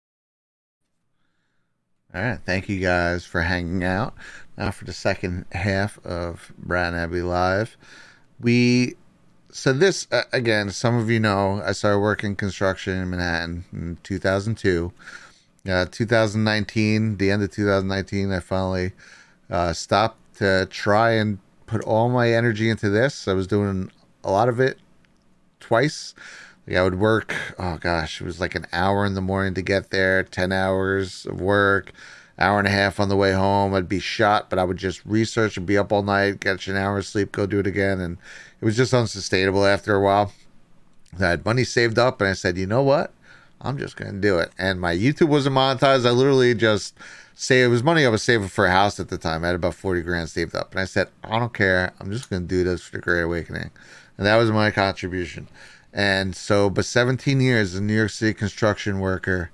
S2: All right. Thank you guys for hanging out. Now for the second half of Brad and Abby Live. We, so this, uh, again, some of you know, I started working construction in Manhattan in two thousand two. Uh, two thousand nineteen, the end of two thousand nineteen, I finally uh, stopped to try and put all my energy into this. I was doing a lot of it twice. Like I would work, oh gosh, it was like an hour in the morning to get there, ten hours of work, hour and a half on the way home. I'd be shot, but I would just research and be up all night, get an hour of sleep, go do it again. And it was just unsustainable after a while. I had money saved up and I said, you know what? I'm just going to do it. And my YouTube wasn't monetized. I literally just saved, it was money I was saving for a house at the time. I had about forty grand saved up. And I said, I don't care. I'm just going to do this for the Great Awakening. And that was my contribution. And so, but seventeen years as a New York City construction worker,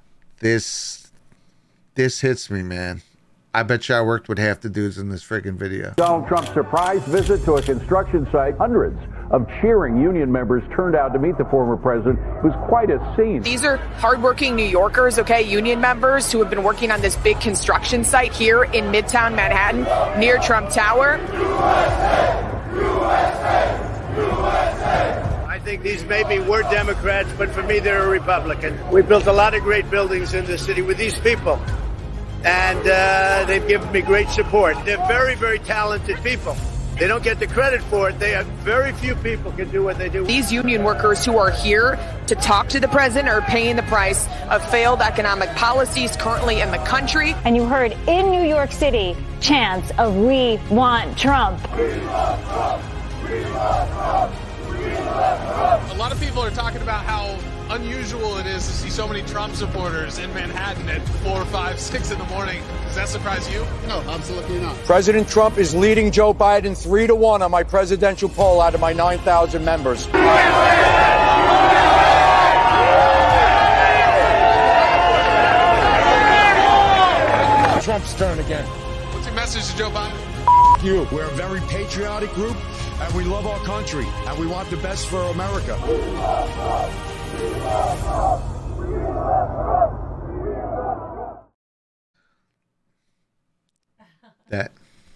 S2: this, this hits me, man. I bet you I worked with half the dudes in this freaking video.
S13: Donald Trump's surprise visit to a construction site. Hundreds of cheering union members turned out to meet the former president. It was quite a scene.
S14: These are hardworking New Yorkers, okay, union members who have been working on this big construction site here in Midtown Manhattan near Trump Tower.
S1: U S A, U S A, U S A. I think these maybe were Democrats, but for me, they're a Republican. We built a lot of great buildings in this city with these people. And uh, they've given me great support. They're very, very talented people. They don't get the credit for it. They have very few people can do what they do.
S14: These union workers who are here to talk to the president are paying the price of failed economic policies currently in the country.
S15: And you heard in New York City chants of "We want Trump."
S1: We love Trump. We love Trump. We love Trump.
S16: A lot of people are talking about how unusual it is to see so many Trump supporters in Manhattan at four, five, six in the morning. Does that surprise you?
S17: No, absolutely not.
S18: President Trump is leading Joe Biden three to one on my presidential poll out of my nine thousand members.
S4: Trump's turn again.
S16: What's your message to Joe Biden?
S4: You. We're a very patriotic group, and we love our country, and we want the best for America. We love Trump. We love Trump. We love Trump. We love Trump.
S2: That.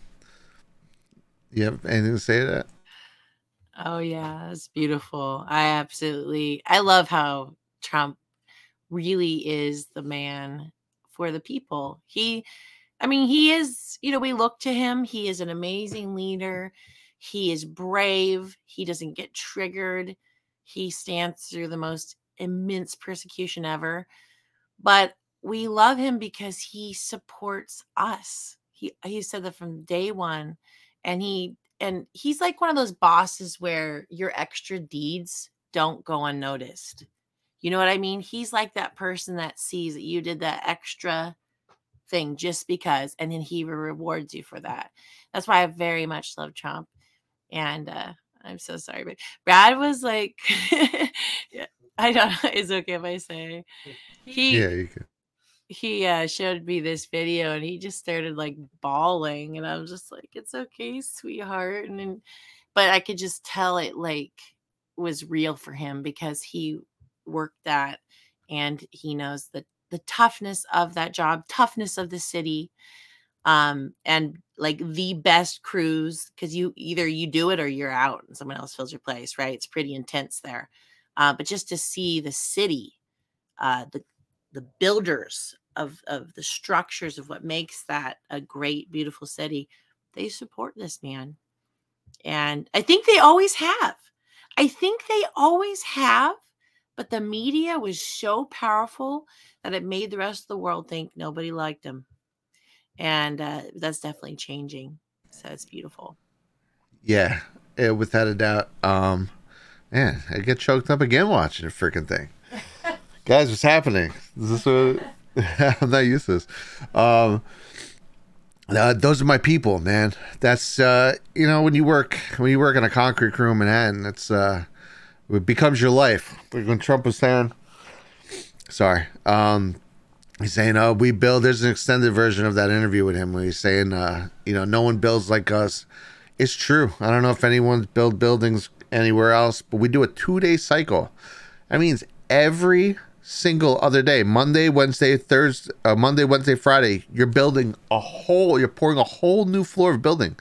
S2: You have anything to say to that?
S3: Oh yeah, it's beautiful. I absolutely, I love how Trump really is the man for the people. He, I mean, he is, you know, we look to him. He is an amazing leader. He is brave. He doesn't get triggered. He stands through the most immense persecution ever. But we love him because he supports us. He he said that from day one. And he and he's like one of those bosses where your extra deeds don't go unnoticed. You know what I mean? He's like that person that sees that you did that extra thing just because, and then he rewards you for that. That's why I very much love Trump. And uh, I'm so sorry, but Brad was like, yeah, I don't know. It's okay if I say he.
S2: Yeah, you can.
S3: he uh, showed me this video and he just started like bawling, and I was just like, "It's okay, sweetheart." And then, but I could just tell it like was real for him because he worked that, and he knows the the toughness of that job, toughness of the city, um, and like the best crews, because you either you do it or you're out and someone else fills your place, right? It's pretty intense there. Uh, but just to see the city, uh, the the builders of of the structures of what makes that a great, beautiful city, they support this man, and I think they always have. I think they always have, but the media was so powerful that it made the rest of the world think nobody liked him, and uh, that's definitely changing. So it's beautiful.
S2: Yeah, eh, without a doubt. Um, man, I get choked up again watching the freaking thing. Guys, what's happening? Is this what I'm not used to this? Um, uh, those are my people, man. That's uh, you know, when you work when you work in a concrete crew in Manhattan, it's uh, it becomes your life. Like when Trump was saying, sorry, um, he's saying, "Oh, we build." There's an extended version of that interview with him where he's saying, uh, "You know, no one builds like us." It's true. I don't know if anyone's built buildings anywhere else, but we do a two-day cycle. That means every single other day, Monday, Wednesday, Thursday, uh, Monday, Wednesday, Friday, you're building a whole, you're pouring a whole new floor of building.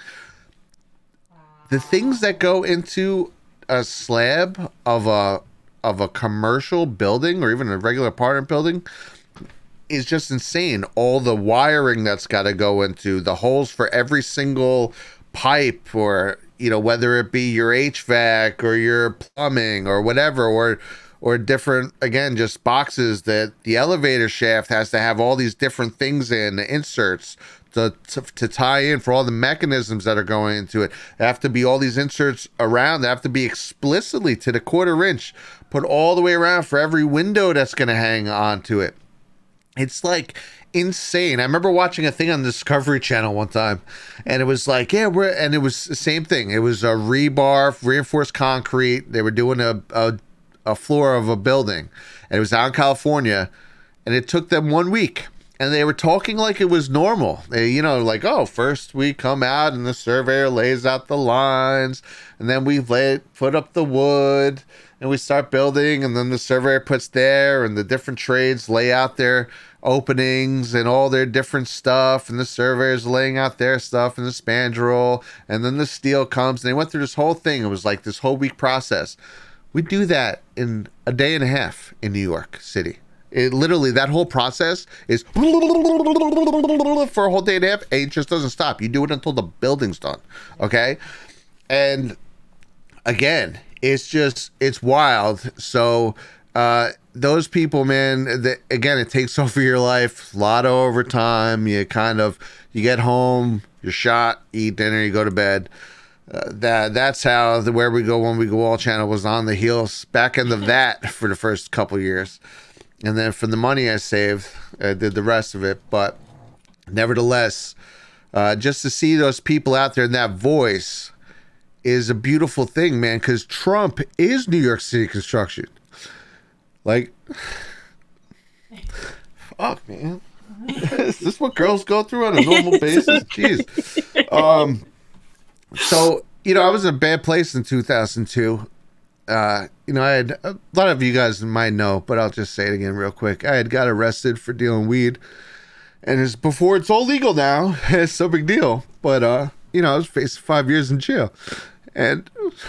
S2: The things that go into a slab of a of a commercial building or even a regular apartment building is just insane. All the wiring that's got to go into the holes for every single pipe, or you know, whether it be your H V A C or your plumbing or whatever, or or different, again, just boxes that the elevator shaft has to have all these different things in, inserts to, to to tie in for all the mechanisms that are going into it. There have to be all these inserts around. They have to be explicitly to the quarter inch, put all the way around for every window that's going to hang onto it. It's like insane. I remember watching a thing on the Discovery Channel one time, and it was like, yeah, we're, and it was the same thing. It was a rebar, reinforced concrete. They were doing a, a a floor of a building, and it was out in California, and it took them one week, and they were talking like it was normal. They, you know, like, oh, first we come out and the surveyor lays out the lines, and then we lay put up the wood, and we start building, and then the surveyor puts there, and the different trades lay out their openings and all their different stuff, and the surveyors laying out their stuff in the spandrel, and then the steel comes, and they went through this whole thing. It was like this whole week process. We do that in a day and a half in New York City. It literally, that whole process is for a whole day and a half, and it just doesn't stop. You do it until the building's done, okay? And again, it's just, it's wild. So uh, those people, man, the, again, it takes over your life. A lot of overtime. You kind of, you get home, you're shot, eat dinner, you go to bed. Uh, that that's how the Where We Go When We Go All channel was on the heels back end of that for the first couple years, and then from the money I saved, I did the rest of it. But nevertheless, uh, just to see those people out there and that voice is a beautiful thing, man. Because Trump is New York City construction. Like, fuck, man. Is this what girls go through on a normal basis? Jeez. Um. So, you know, I was in a bad place in two thousand two. Uh, you know, I had, a lot of you guys might know, but I'll just say it again real quick. I had got arrested for dealing weed. And it's before it's all legal now. It's no big deal. But, uh, you know, I was facing five years in jail. And,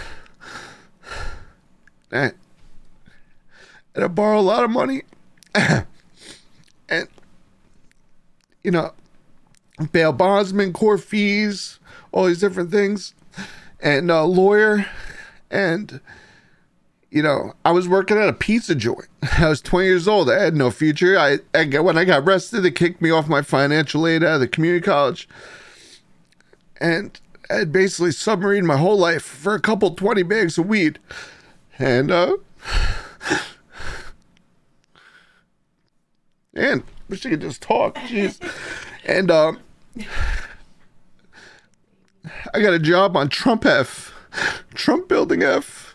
S2: and, and I borrowed a lot of money. And, you know, bail bondsman, court fees, all these different things, and a lawyer, and, you know, I was working at a pizza joint. I was twenty years old. I had no future. I, I when I got arrested, they kicked me off my financial aid out of the community college, and I had basically submarined my whole life for a couple twenty bags of weed, and, uh, and wish I could just talk, jeez, and, um, I got a job on Trump F, Trump Building F.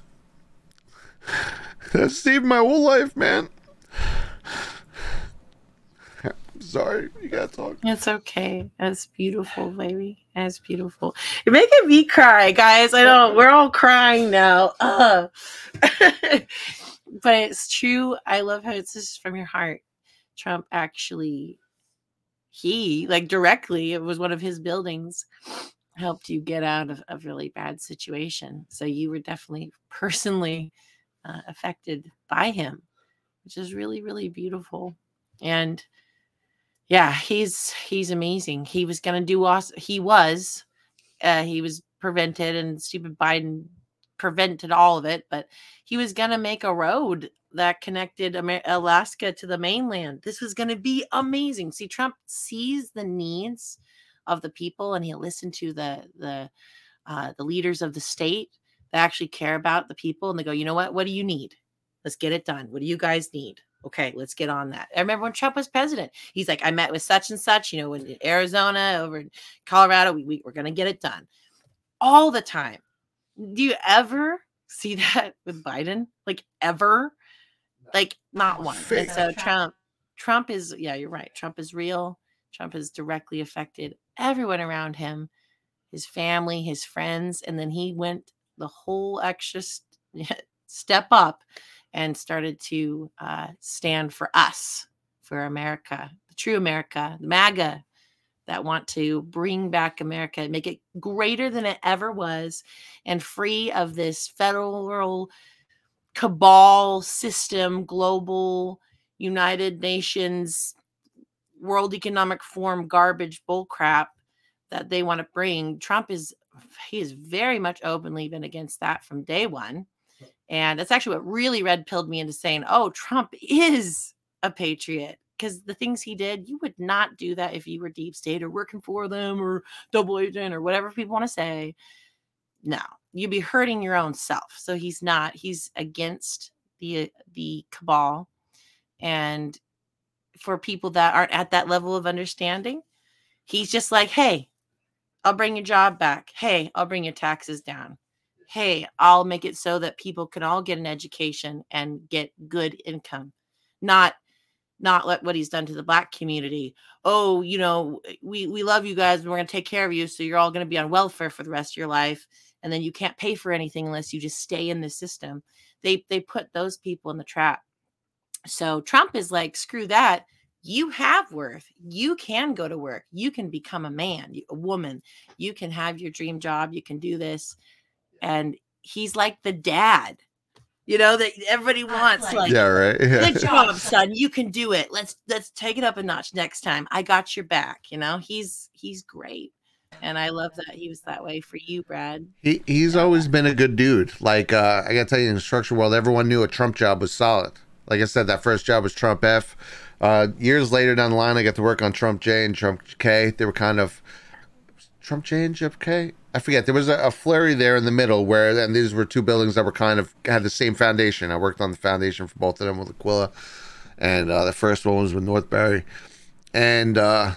S2: That saved my whole life, man. Sorry, you gotta talk.
S3: It's okay. That's beautiful, baby. That's beautiful. You're making me cry, guys. I know we're all crying now. Uh. But it's true. I love how it's just from your heart. Trump actually, he like directly, it was one of his buildings, helped you get out of a really bad situation. So you were definitely personally uh, affected by him, which is really, really beautiful. And yeah, he's he's amazing. He was gonna do awesome. He was, uh, he was prevented, and stupid Biden prevented all of it. But he was gonna make a road that connected Amer- Alaska to the mainland. This was gonna be amazing. See, Trump sees the needs of the people, and he'll listen to the the uh, the leaders of the state that actually care about the people, and they go, you know what? What do you need? Let's get it done. What do you guys need? Okay, let's get on that. I remember when Trump was president, he's like, I met with such and such, you know, in Arizona, over in Colorado, we, we, we're going to get it done all the time. Do you ever see that with Biden? Like ever? Like not one. And so Trump, Trump is, yeah, you're right. Trump is real. Trump has directly affected everyone around him, his family, his friends. And then he went the whole extra st- step up and started to uh, stand for us, for America, the true America, the MAGA, that want to bring back America and make it greater than it ever was and free of this federal cabal system, global United Nations, World Economic Forum garbage bullcrap that they want to bring. Trump is, he has very much openly been against that from day one. And that's actually what really red pilled me into saying, oh, Trump is a patriot. Because the things he did, you would not do that if you were deep state or working for them or double agent or whatever people want to say. No, you'd be hurting your own self. So he's not. He's against the the cabal. And for people that aren't at that level of understanding, he's just like, hey, I'll bring your job back. Hey, I'll bring your taxes down. Hey, I'll make it so that people can all get an education and get good income. Not not let what he's done to the black community. Oh, you know, we, we love you guys and we're going to take care of you. So you're all going to be on welfare for the rest of your life. And then you can't pay for anything unless you just stay in the system. They, they put those people in the trap. So Trump is like, screw that. You have worth. You can go to work. You can become a man, a woman. You can have your dream job. You can do this. And he's like the dad, you know, that everybody wants. Like,
S2: yeah, right. Yeah.
S3: Good job, son. You can do it. Let's let's take it up a notch next time. I got your back. You know, he's he's great, and I love that he was that way for you, Brad.
S2: He he's always been a good dude. Like uh, I gotta tell you, in the structure world, everyone knew a Trump job was solid. Like I said, that first job was Trump F. Uh, years later down the line, I got to work on Trump J and Trump K. They were kind of Trump J and Trump K. I forget. There was a, a flurry there in the middle where, and these were two buildings that were kind of had the same foundation. I worked on the foundation for both of them with Aquila, and uh, the first one was with Northbury, and uh,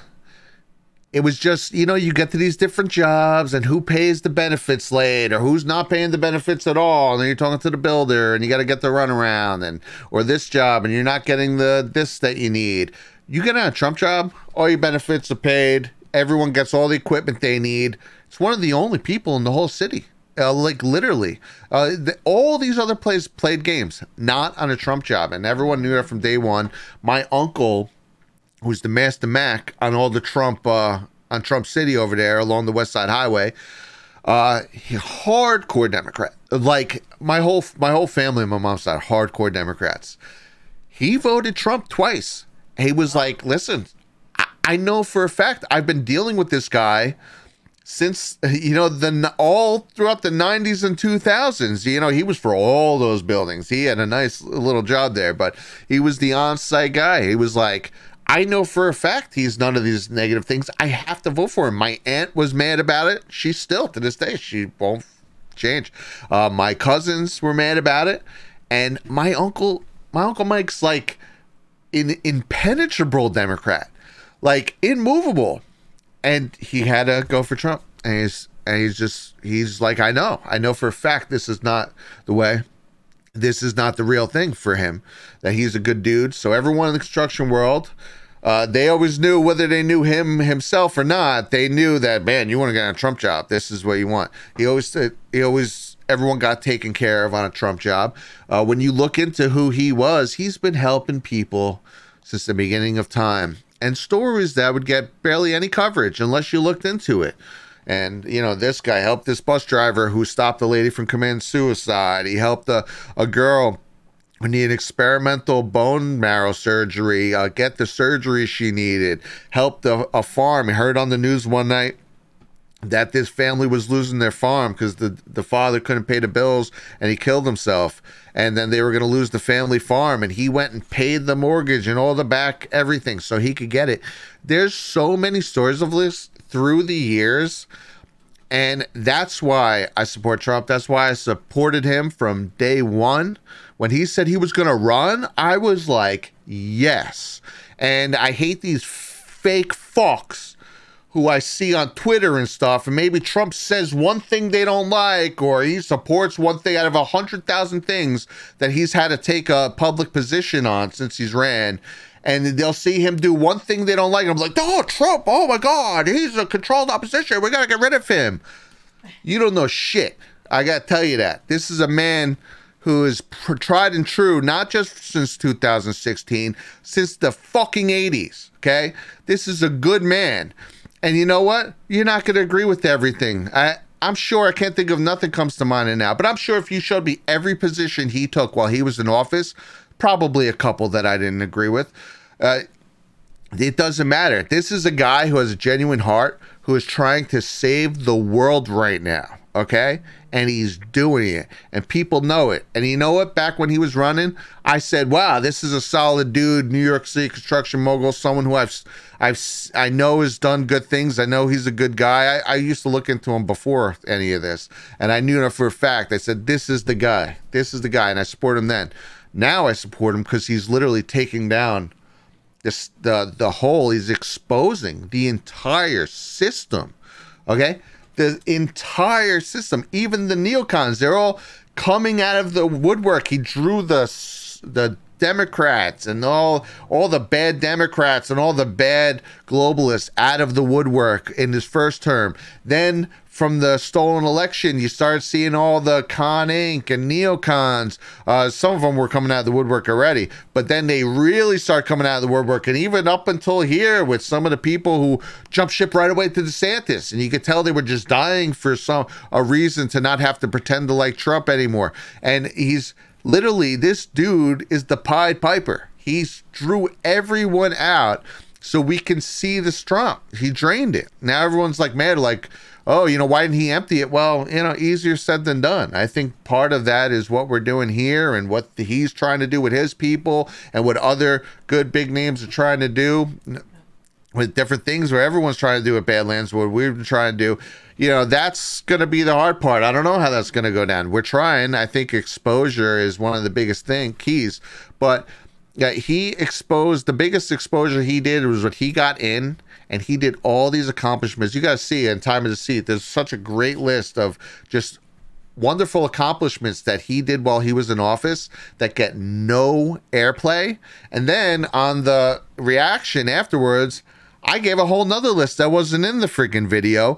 S2: it was just, you know, you get to these different jobs and who pays the benefits late or who's not paying the benefits at all, and then you're talking to the builder and you got to get the runaround, and or this job and you're not getting the this that you need. You get on a Trump job, all your benefits are paid. Everyone gets all the equipment they need. It's one of the only people in the whole city, uh, like literally. Uh, the, all these other places played games, not on a Trump job, and everyone knew that from day one. My uncle, who's the master Mac on all the Trump, uh, on Trump City over there along the West Side Highway, uh, he, hardcore Democrat. Like my whole my whole family on my mom's side, hardcore Democrats. He voted Trump twice. He was like, listen, I, I know for a fact I've been dealing with this guy since, you know, the all throughout the nineties and two thousands. You know, he was for all those buildings. He had a nice little job there, but he was the on-site guy. He was like, I know for a fact he's none of these negative things. I have to vote for him. My aunt was mad about it. She's still, to this day, she won't change. Uh, my cousins were mad about it. And my uncle, my Uncle Mike's like an impenetrable Democrat, like immovable. And he had to go for Trump. And he's, and he's just, he's like, I know. I know for a fact this is not the way. This is not the real thing for him, that he's a good dude. So everyone in the construction world, Uh, they always knew, whether they knew him himself or not, they knew that, man, you want to get on a Trump job, this is what you want. He always said, he always, everyone got taken care of on a Trump job. Uh, when you look into who he was, he's been helping people since the beginning of time. And stories that would get barely any coverage unless you looked into it. And, you know, this guy helped this bus driver who stopped a lady from committing suicide. He helped a, a girl who needed experimental bone marrow surgery, uh, get the surgery she needed, helped a, a farm. I heard on the news one night that this family was losing their farm because the, the father couldn't pay the bills and he killed himself. And then they were going to lose the family farm, and he went and paid the mortgage and all the back, everything, so he could get it. There's so many stories of this through the years. And that's why I support Trump. That's why I supported him from day one. When he said he was going to run, I was like, yes. And I hate these fake fucks who I see on Twitter and stuff. And maybe Trump says one thing they don't like, or he supports one thing out of a hundred thousand things that he's had to take a public position on since he's ran. And they'll see him do one thing they don't like. And I'm like, oh, Trump, oh my God, he's a controlled opposition. We got to get rid of him. You don't know shit. I got to tell you that. This is a man who is pr- tried and true, not just since two thousand sixteen, since the fucking eighties, okay? This is a good man. And you know what? You're not going to agree with everything. I, I'm sure, I can't think of, nothing comes to mind now, but I'm sure if you showed me every position he took while he was in office, probably a couple that I didn't agree with. Uh, it doesn't matter. This is a guy who has a genuine heart, who is trying to save the world right now, okay? And he's doing it, and people know it. And you know what? Back when he was running, I said, wow, this is a solid dude, New York City construction mogul, someone who I've, I've, I know has done good things. I know he's a good guy. I, I used to look into him before any of this, and I knew it for a fact. I said, this is the guy. This is the guy, and I support him then. Now I support him because he's literally taking down this the the whole. He's exposing the entire system. Okay, the entire system. Even the neocons, they're all coming out of the woodwork. He drew the the Democrats and all all the bad Democrats and all the bad globalists out of the woodwork in his first term. Then from the stolen election, you start seeing all the Con Incorporated and neocons. Uh, some of them were coming out of the woodwork already, but then they really start coming out of the woodwork. And even up until here, with some of the people who jumped ship right away to DeSantis, and you could tell they were just dying for some a reason to not have to pretend to like Trump anymore. And he's literally, this dude is the Pied Piper. He's drew everyone out so we can see the Trump. He drained it. Now everyone's like mad, like, oh, you know, why didn't he empty it? Well, you know, easier said than done. I think part of that is what we're doing here and what he's trying to do with his people and what other good big names are trying to do with different things, where everyone's trying to do at Badlands, what we've been trying to do. You know, that's going to be the hard part. I don't know how that's going to go down. We're trying. I think exposure is one of the biggest thing keys. But yeah, he exposed, the biggest exposure he did was when he got in, and he did all these accomplishments. You got to see in Time of the Seat, there's such a great list of just wonderful accomplishments that he did while he was in office that get no airplay. And then on the reaction afterwards, I gave a whole nother list that wasn't in the freaking video.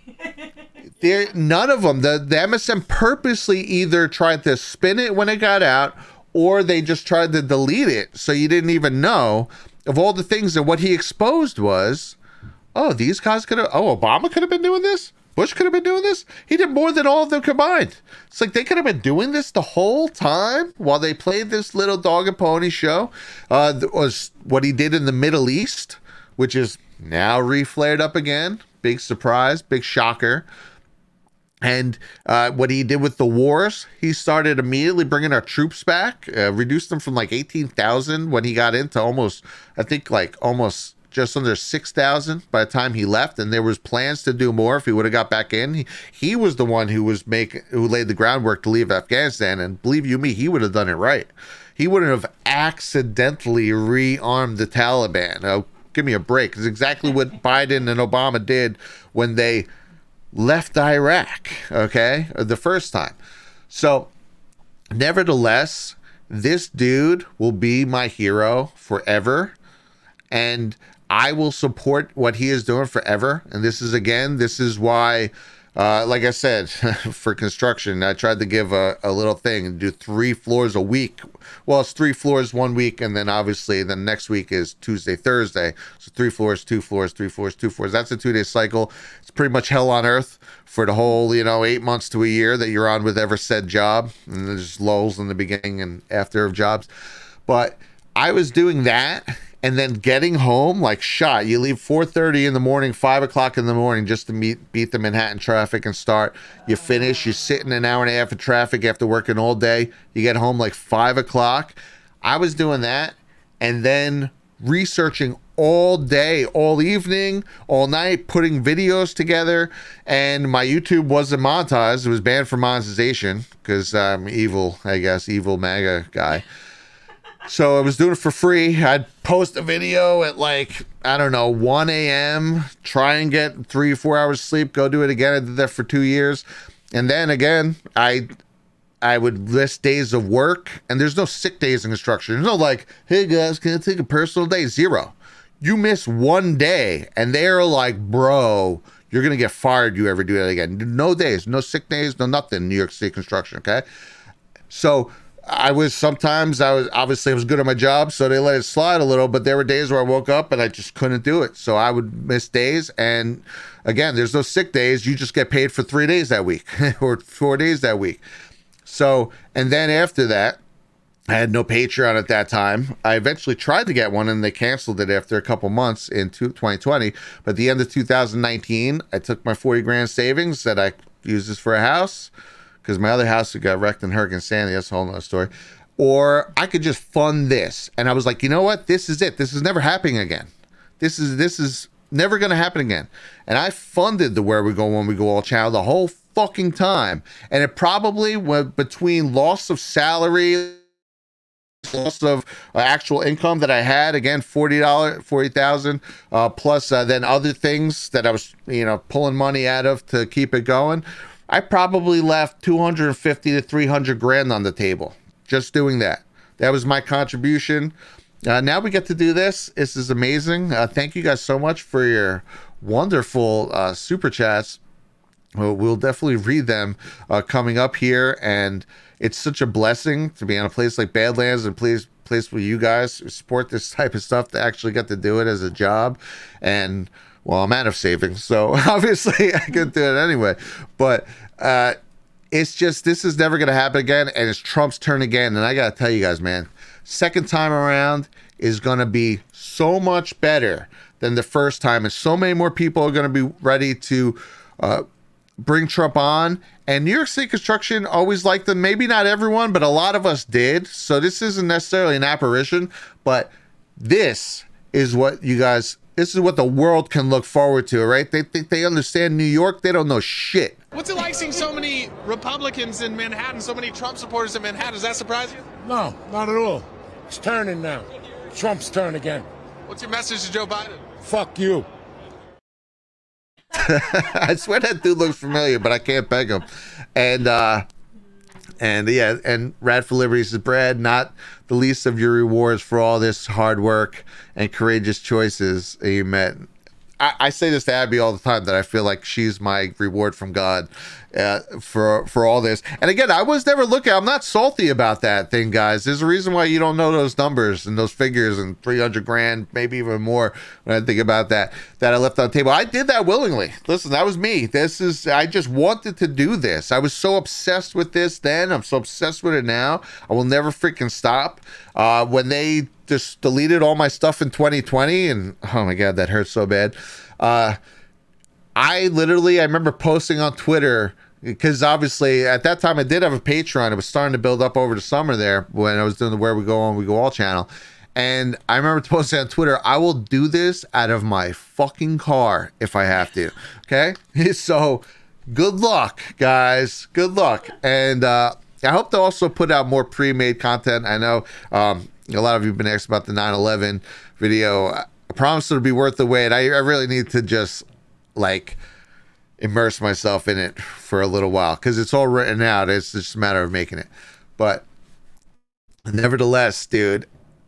S2: There, none of them. The, the M S M purposely either tried to spin it when it got out, or they just tried to delete it so you didn't even know of all the things. And what he exposed was, oh, these guys could have, oh, Obama could have been doing this. Bush could have been doing this. He did more than all of them combined. It's like they could have been doing this the whole time while they played this little dog and pony show. Uh, was what he did in the Middle East, which is now reflared up again. Big surprise, big shocker. And uh, what he did with the wars, he started immediately bringing our troops back, uh, reduced them from like eighteen thousand when he got into almost, I think like almost just under six thousand by the time he left. And there was plans to do more if he would have got back in. He, he was the one who was making, who laid the groundwork to leave Afghanistan. And believe you me, he would have done it right. He wouldn't have accidentally rearmed the Taliban. Oh, give me a break. It's exactly what Biden and Obama did when they left Iraq, okay, the first time. So nevertheless, this dude will be my hero forever. and I will support what he is doing forever. And this is, again, this is why, uh, like I said, for construction, I tried to give a, a little thing and do three floors a week. Well, it's three floors one week, and then obviously the next week is Tuesday, Thursday. So three floors, two floors, three floors, two floors. That's a two-day cycle. It's pretty much hell on earth for the whole, you know, eight months to a year that you're on with ever said job. And there's lulls in the beginning and after of jobs. But I was doing that, and then getting home like shot. You leave four thirty in the morning, five o'clock in the morning just to meet beat the Manhattan traffic and start. You finish, you sit in an hour and a half of traffic after working all day. You get home like five o'clock. I was doing that and then researching all day, all evening, all night, putting videos together. And my YouTube wasn't monetized. It was banned for monetization because I'm evil, I guess, evil MAGA guy. So I was doing it for free. I'd post a video at like, I don't know, one a.m., try and get three or four hours sleep, go do it again. I did that for two years. And then again, I I would list days of work, and there's no sick days in construction. There's no like, hey guys, can I take a personal day? Zero. You miss one day, and they're like, bro, you're going to get fired you ever do that again. No days, no sick days, no nothing in New York City construction, okay? So I was sometimes I was obviously I was good at my job, so they let it slide a little, but there were days where I woke up and I just couldn't do it. So I would miss days, and again, there's no sick days. You just get paid for three days that week or four days that week. So, and then after that, I had no Patreon at that time. I eventually tried to get one, and they canceled it after a couple months in twenty twenty. But at the end of two thousand nineteen, I took my forty grand savings, said I use this for a house, because my other house got wrecked in Hurricane Sandy. That's a whole nother story. Or I could just fund this. And I was like, you know what? This is it. This is never happening again. This is this is never going to happen again. And I funded the Where We Go When We Go All channel the whole fucking time. And it probably went between loss of salary, loss of uh, actual income that I had, again, forty dollars, forty thousand, uh, plus uh, then other things that I was, you know, pulling money out of to keep it going. I probably left two hundred fifty to three hundred grand on the table just doing that. That was my contribution. Uh, now we get to do this. This is amazing. Uh, thank you guys so much for your wonderful uh, super chats. We'll, we'll definitely read them uh, coming up here. And it's such a blessing to be on a place like Badlands and place, place where you guys support this type of stuff, to actually get to do it as a job. And well, I'm out of savings, so obviously I could do it anyway. But uh, it's just, this is never going to happen again, and it's Trump's turn again. And I got to tell you guys, man, second time around is going to be so much better than the first time. And so many more people are going to be ready to uh, bring Trump on. And New York City construction always liked them. Maybe not everyone, but a lot of us did. So this isn't necessarily an apparition, but this is what you guys... This is what the world can look forward to, right? They think they understand New York. They don't know shit.
S16: What's it like seeing so many Republicans in Manhattan, so many Trump supporters in Manhattan? Does that surprise you?
S4: No, not at all. It's turning now. Trump's turn again.
S16: What's your message to Joe Biden?
S4: Fuck you.
S2: I swear that dude looks familiar, but I can't peg him. And, uh... And yeah, and Rad for Liberty says, Brad, not the least of your rewards for all this hard work and courageous choices you met. I, I say this to Abby all the time, that I feel like she's my reward from God uh, for for all this. And again, I was never looking. I'm not salty about that thing, guys. There's a reason why you don't know those numbers and those figures and three hundred grand, maybe even more. When I think about that, that I left on the table, I did that willingly. Listen, that was me. This is, I just wanted to do this. I was so obsessed with this then. I'm so obsessed with it now. I will never freaking stop. Uh, when they just deleted all my stuff in twenty twenty, and oh my God, that hurts so bad. Uh, I literally, I remember posting on Twitter, because obviously at that time I did have a Patreon. It was starting to build up over the summer there when I was doing the Where We Go On We Go All channel. And I remember posting on Twitter, I will do this out of my fucking car if I have to. Okay? So good luck, guys. Good luck. And uh, I hope to also put out more pre-made content. I know um, a lot of you have been asked about the nine eleven video. I promise it'll be worth the wait. I, I really need to just like immerse myself in it for a little while, because it's all written out. It's just a matter of making it. But nevertheless, dude,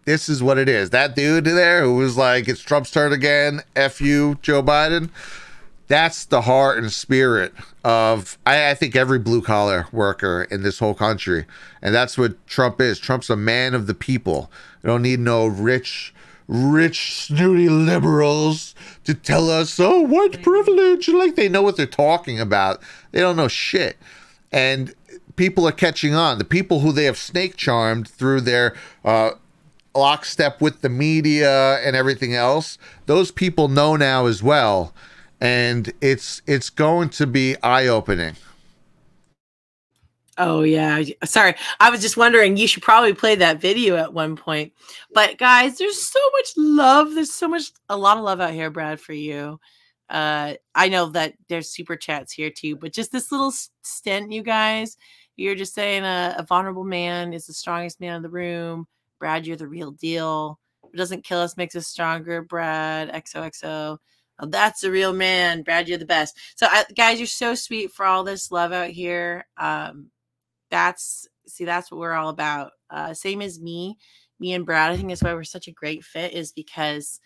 S2: this is what it is. That dude there who was like, it's Trump's turn again, F you, Joe Biden. That's the heart and spirit of, I, I think, every blue collar worker in this whole country. And that's what Trump is. Trump's a man of the people. You don't need no rich, rich, snooty liberals to tell us, oh, white privilege. Like they know what they're talking about. They don't know shit. And people are catching on. The people who they have snake charmed through their uh, lockstep with the media and everything else, those people know now as well. And it's it's going to be eye-opening.
S3: Oh, yeah. Sorry. I was just wondering, you should probably play that video at one point. But guys, there's so much love. There's so much, a lot of love out here, Brad, for you. Uh, I know that there's super chats here too, but just this little stint, you guys, you're just saying a, a vulnerable man is the strongest man in the room. Brad, you're the real deal. What doesn't kill us makes us stronger. Brad, X O X O. Oh, that's a real man. Brad, you're the best. So uh, guys, you're so sweet for all this love out here. Um, that's, see, that's what we're all about. Uh, same as me, me and Brad. I think that's why we're such a great fit, is because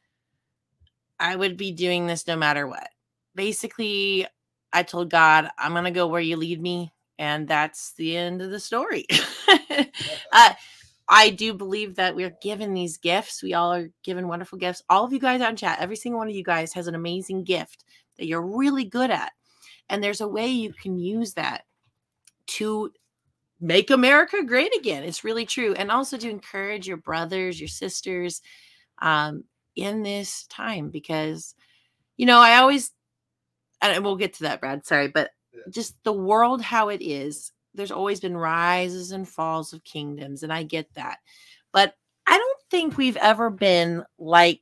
S3: I would be doing this no matter what. Basically, I told God, I'm going to go where you lead me. And that's the end of the story. uh, I do believe that we're given these gifts. We all are given wonderful gifts. All of you guys out in chat, every single one of you guys has an amazing gift that you're really good at. And there's a way you can use that to make America great again. It's really true. And also to encourage your brothers, your sisters um, in this time. Because, you know, I always, and we'll get to that, Brad, sorry, but just the world, how it is, there's always been rises and falls of kingdoms, and I get that. But I don't think we've ever been like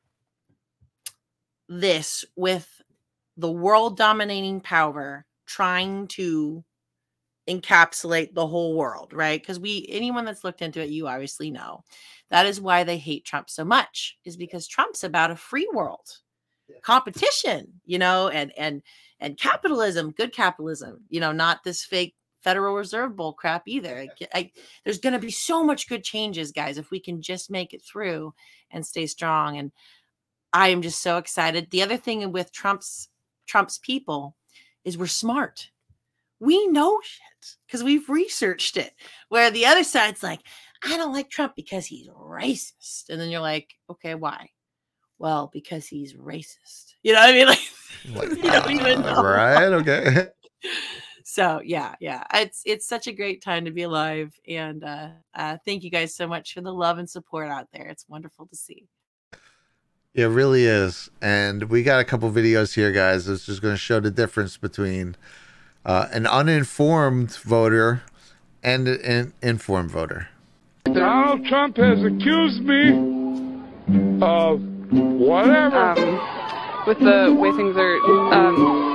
S3: this with the world dominating power trying to encapsulate the whole world, right? Because we, anyone that's looked into it, you obviously know. That is why they hate Trump so much, is because Trump's about a free world. Competition, you know, and and and capitalism, good capitalism, you know, not this fake Federal Reserve bull crap either. I, I, there's going to be so much good changes, guys, if we can just make it through and stay strong. And I am just so excited. The other thing with Trump's Trump's people is we're smart. We know shit because we've researched it. Where the other side's like, I don't like Trump because he's racist. And then you're like, okay, why? Well, because he's racist. You know what I mean? Like,
S2: like
S3: you don't even know.
S2: Right? Okay.
S3: So yeah, yeah, it's it's such a great time to be alive, and uh, uh, thank you guys so much for the love and support out there. It's wonderful to see.
S2: It really is, and we got a couple videos here, guys. That's just going to show the difference between uh, an uninformed voter and an informed voter.
S17: Donald Trump has accused me of whatever.
S19: Um, with the way things are. Um,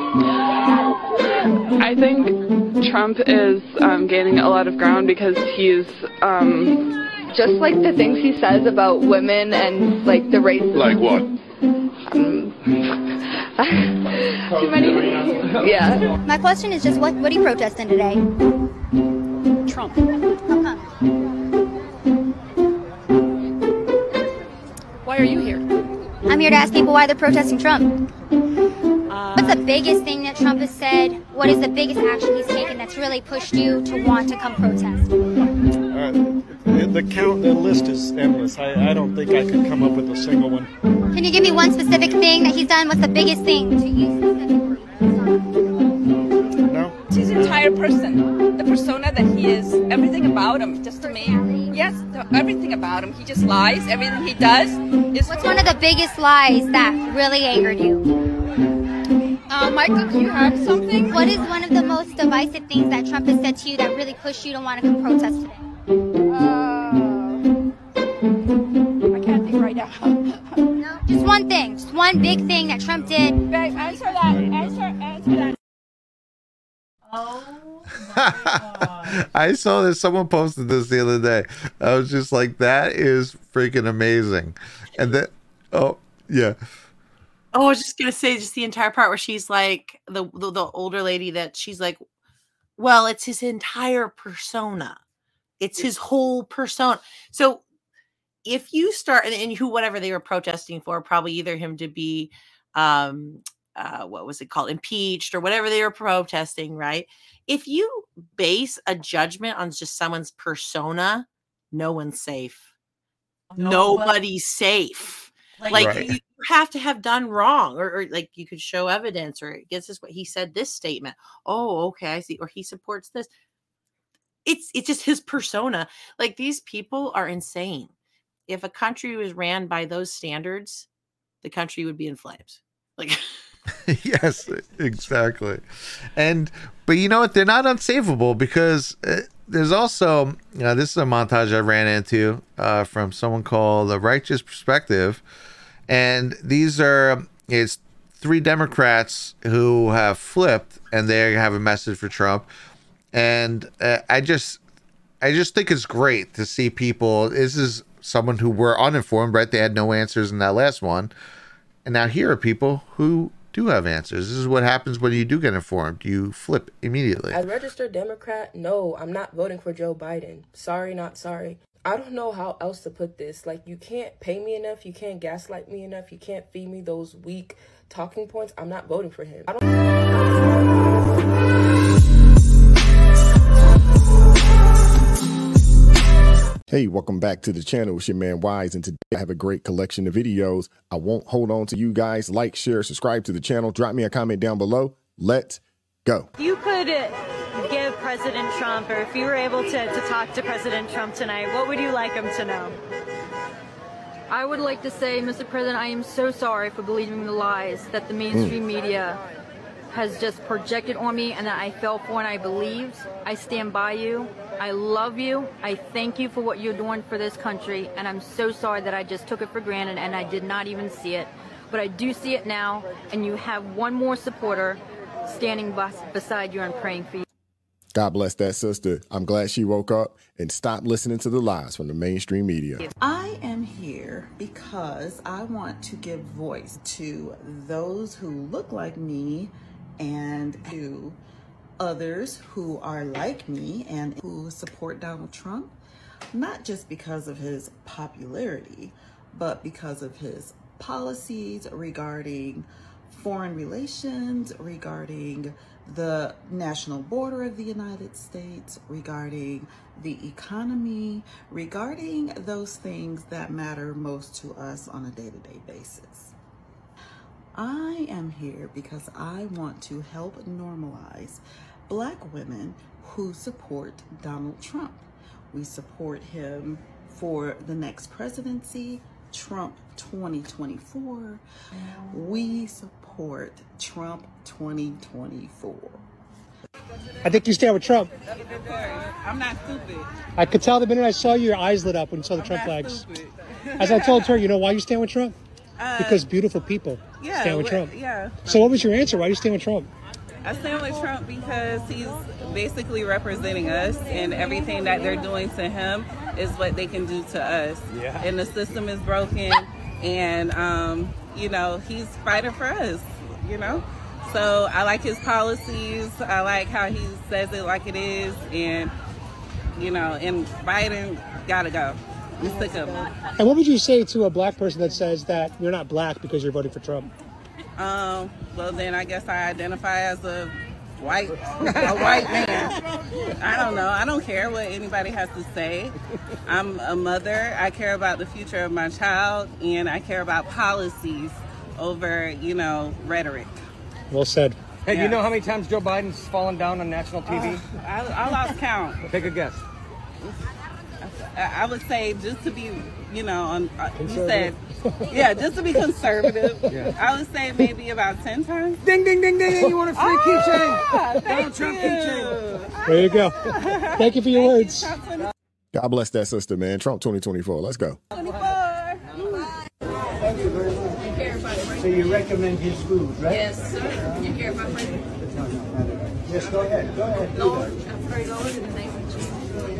S19: I think Trump is um, gaining a lot of ground because he's um, just like the things he says about women and like the race.
S17: Like what?
S19: Um, too many. Yeah.
S5: My question is just what what are you protesting today?
S19: Trump.
S5: Uh-huh.
S19: Why are you here?
S5: I'm here to ask people why they're protesting Trump. What's the biggest thing that Trump has said? What is the biggest action he's taken that's really pushed you to want to come protest?
S20: Uh, the count, the list is endless. I, I don't think I could come up with a single one.
S5: Can you give me one specific thing that he's done? What's the biggest thing to you specifically?
S20: No.
S21: It's his entire person, the persona that he is, everything about him, just to me. Yes, the, everything about him. He just lies. Everything he does is.
S5: What's one of the biggest lies that really angered you?
S21: Uh, Michael, do you have something?
S5: What is one of the most divisive things that Trump has said to you that really pushed you to want to come protest today?
S21: Uh, I can't think right now.
S5: No, just one thing. Just one big thing that Trump did.
S21: Right, answer that. Answer, answer that.
S3: Oh my God.
S2: I saw this. Someone posted this the other day. I was just like, that is freaking amazing. And then, oh, yeah.
S3: Oh, I was just gonna say just the entire part where she's like the, the the older lady that she's like, well, it's his entire persona. It's his whole persona. So if you start and, and who whatever they were protesting for, probably either him to be um uh what was it called, impeached, or whatever they were protesting, right? If you base a judgment on just someone's persona, no one's safe. Nobody's safe. Like, like right. you have to have done wrong, or, or like you could show evidence, or guess this what he said this statement. Oh, okay, I see. Or he supports this. It's it's just his persona. Like, these people are insane. If a country was ran by those standards, the country would be in flames. Like,
S2: yes, exactly. And but you know what? They're not unsavable, because uh, there's also, you know, this is a montage I ran into uh, from someone called The Righteous Perspective, and these are it's three Democrats who have flipped, and they have a message for Trump. And uh, I just, I just think it's great to see people. This is someone who were uninformed, right? They had no answers in that last one, and now here are people who do have answers. This is what happens when you do get informed. You flip immediately.
S8: As registered Democrat, no, I'm not voting for Joe Biden. Sorry, not sorry. I don't know how else to put this. Like, you can't pay me enough. You can't gaslight me enough. You can't feed me those weak talking points. I'm not voting for him. I don't.
S22: Hey, welcome back to the channel. It's your man Wise, and today I have a great collection of videos. I won't hold on to you guys. Like, share, subscribe to the channel. Drop me a comment down below. Let's go.
S23: If you could give President Trump, or if you were able to, to talk to President Trump tonight, what would you like him to know?
S24: I would like to say, Mister President, I am so sorry for believing the lies that the mainstream mm. media has just projected on me and that I fell for and I believed. I stand by you. I love you. I thank you for what you're doing for this country, and I'm so sorry that I just took it for granted and I did not even see it. But I do see it now, and you have one more supporter standing bus beside you and praying for you.
S22: God bless that sister. I'm glad she woke up and stopped listening to the lies from the mainstream media.
S25: I am here because I want to give voice to those who look like me and to others who are like me and who support Donald Trump, not just because of his popularity, but because of his policies regarding foreign relations, regarding the national border of the United States, regarding the economy, regarding those things that matter most to us on a day-to-day basis. I am here because I want to help normalize Black women who support Donald Trump. We support him for the next presidency, Trump twenty twenty-four. We support Trump twenty twenty-four.
S26: I think you stand with Trump.
S25: I'm not stupid.
S26: I could tell the minute I saw you, your eyes lit up when you saw the I'm Trump flags. Stupid. As I told her, you know why you stand with Trump? Uh, because beautiful people
S25: yeah,
S26: stand with
S25: well,
S26: Trump.
S25: Yeah.
S26: So what was your answer? Why do you stand with Trump?
S25: I stand with Trump because he's basically representing us, and everything that they're doing to him is what they can do to us. Yeah. And the system is broken, and um, you know, he's fighting for us, you know? So I like his policies. I like how he says it like it is, and you know, and Biden gotta go. I'm sick of him.
S26: And what would you say to a Black person that says that you're not Black because you're voting for Trump?
S25: Um, well, then I guess I identify as a white, a white man. I don't know. I don't care what anybody has to say. I'm a mother. I care about the future of my child, and I care about policies over, you know, rhetoric.
S26: Well said.
S6: Hey,
S25: yeah.
S6: Do you know how many times Joe Biden's fallen down on national T V?
S25: Uh, I, I lost count.
S6: Take a guess.
S25: I would say, just to be, you know, on, uh, you said, yeah, just to be conservative, yeah. I would say maybe about ten times.
S6: Ding, ding, ding, ding, you want a free
S25: ah,
S6: keychain. Donald Trump keychain.
S26: There you go. Thank you for your words.
S22: God bless that sister, man. Trump twenty twenty-four. Let's go.
S25: twenty-four.
S27: Thank you very much. You care about it. So you recommend his food, right?
S21: Yes, sir. You care about it.
S27: Yes, go ahead. Go ahead.
S21: Lord, I pray, Lord, in the name of Jesus.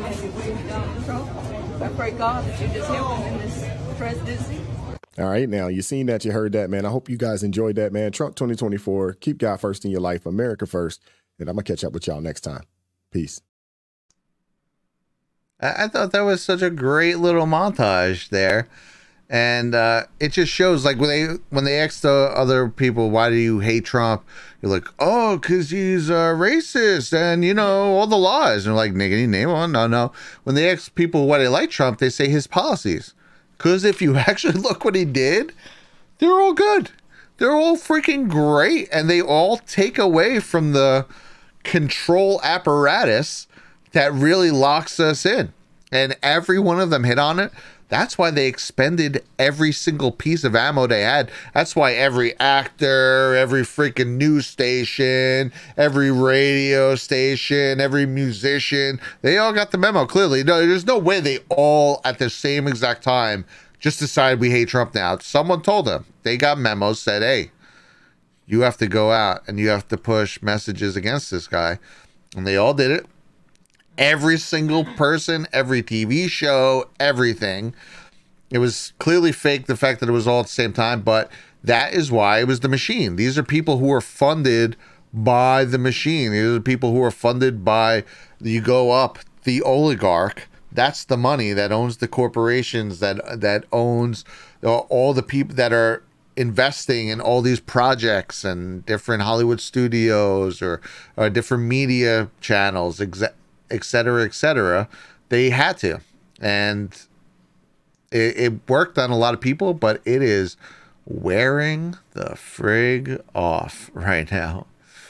S21: I pray, God, that you just help him in this presidency.
S22: All right, now you seen that, you heard that, man. I hope you guys enjoyed that, man. Trump twenty twenty-four. Keep God first in your life, America first. And I'm going to catch up with y'all next time. Peace.
S2: I, I thought that was such a great little montage there. And uh, it just shows, like, when they when they ask the other people, why do you hate Trump? You're like, oh, because he's uh, racist and, you know, all the laws. And they're like, nigga, you name one? No, no. When they ask people why they like Trump, they say his policies. Because if you actually look what he did, they're all good. They're all freaking great. And they all take away from the control apparatus that really locks us in. And every one of them hit on it. That's why they expended every single piece of ammo they had. That's why every actor, every freaking news station, every radio station, every musician, they all got the memo, clearly. No, there's no way they all, at the same exact time, just decided we hate Trump now. Someone told them. They got memos, said, hey, you have to go out and you have to push messages against this guy. And they all did it. Every single person, every T V show, everything. It was clearly fake, the fact that it was all at the same time, but that is why it was the machine. These are people who are funded by the machine. These are people who are funded by, you go up, the oligarch. That's the money that owns the corporations, that that owns all the people that are investing in all these projects and different Hollywood studios or, or different media channels, exactly. et cetera, et cetera. They had to. And it, it worked on a lot of people, but it is wearing the frig off right now.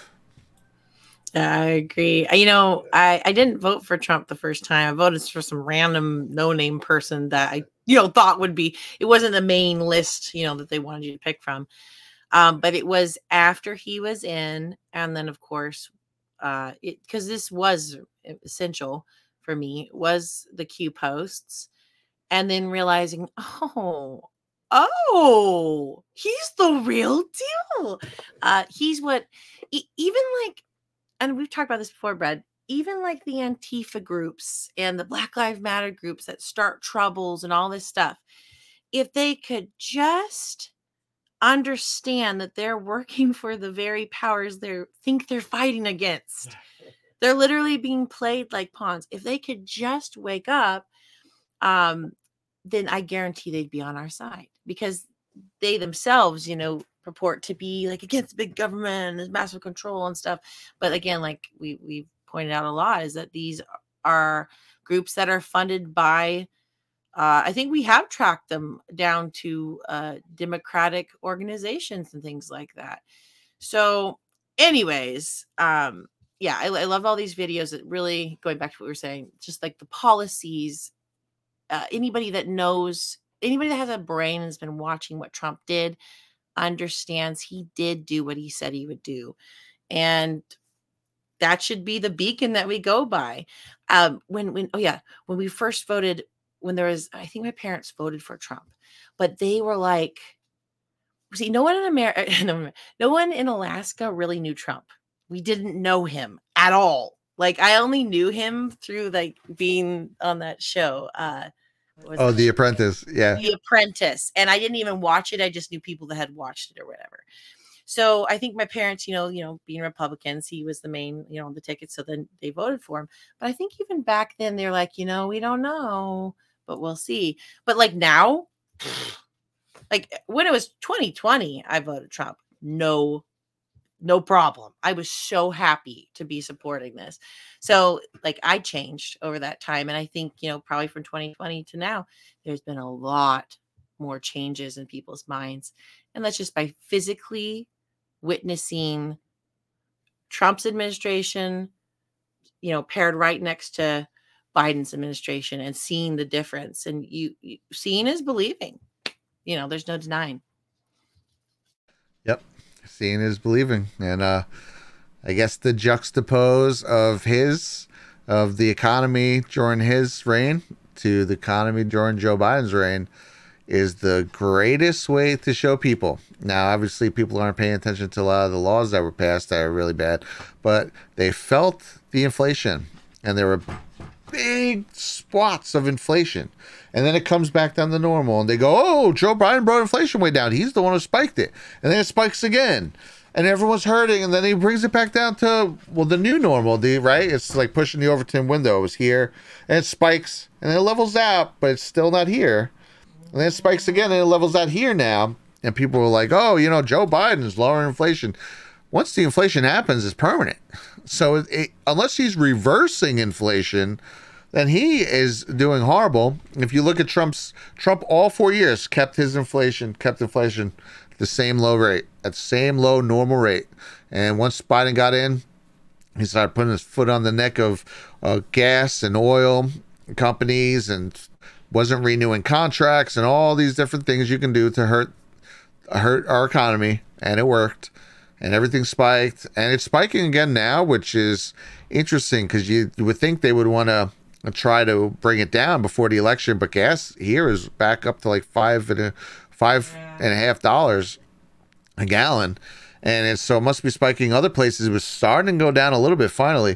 S3: I agree. You know, I, I didn't vote for Trump the first time. I voted for some random no-name person that I, you know, thought would be, it wasn't the main list, you know, that they wanted you to pick from. Um, but it was after he was in, and then, of course, uh, it, because this was essential for me, was the Q posts, and then realizing, oh, oh, he's the real deal. Uh, he's what, e- even like, and we've talked about this before, Brad, even like the Antifa groups and the Black Lives Matter groups that start troubles and all this stuff, if they could just understand that they're working for the very powers they think they're fighting against. They're literally being played like pawns. If they could just wake up, um, then I guarantee they'd be on our side, because they themselves, you know, purport to be like against big government and massive control and stuff. But again, like we we pointed out a lot, is that these are groups that are funded by, uh, I think we have tracked them down to uh, democratic organizations and things like that. So anyways, um, yeah, I, I love all these videos that really, going back to what we were saying, just like the policies, uh, anybody that knows, anybody that has a brain and has been watching what Trump did, understands he did do what he said he would do. And that should be the beacon that we go by. Um, when, when, oh yeah, when we first voted, when there was, I think my parents voted for Trump, but they were like, see, no one in America, no one in Alaska really knew Trump. We didn't know him at all. Like, I only knew him through like being on that show. Uh,
S2: Oh, The Apprentice. Yeah.
S3: The Apprentice. And I didn't even watch it. I just knew people that had watched it or whatever. So I think my parents, you know, you know, being Republicans, he was the main, you know, on the ticket. So then they voted for him. But I think even back then they're like, you know, we don't know, but we'll see. But like now, like when it was twenty twenty, I voted Trump. No No problem. I was so happy to be supporting this. So like I changed over that time. And I think, you know, probably from twenty twenty to now, there's been a lot more changes in people's minds. And that's just by physically witnessing Trump's administration, you know, paired right next to Biden's administration and seeing the difference. And you, you seeing is believing, you know, there's no denying.
S2: Yep. Seeing is believing. And uh, I guess the juxtapose of his, of the economy during his reign to the economy during Joe Biden's reign is the greatest way to show people. Now, obviously, people aren't paying attention to a lot of the laws that were passed that are really bad, but they felt the inflation, and there were big spots of inflation. And then it comes back down to normal, and they go, oh, Joe Biden brought inflation way down. He's the one who spiked it. And then it spikes again. and everyone's hurting, and then he brings it back down to, well, the new normal, the right? It's like pushing the Overton window. It was here, and it spikes, and then it levels out, but it's still not here. And then it spikes again, and it levels out here now. And people were like, oh, you know, Joe Biden's lowering inflation. Once the inflation happens, it's permanent. So it, it, unless he's reversing inflation, then he is doing horrible. If you look at Trump's, Trump all four years kept his inflation, kept inflation at the same low rate, at the same low normal rate. And once Biden got in, he started putting his foot on the neck of uh, gas and oil companies, and wasn't renewing contracts and all these different things you can do to hurt hurt our economy, and it worked, and everything spiked, and it's spiking again now, which is interesting because you, you would think they would want to try to bring it down before the election, but gas here is back up to like five and a five and a half dollars a gallon, and it's, so it must be spiking other places. It was starting to go down a little bit finally,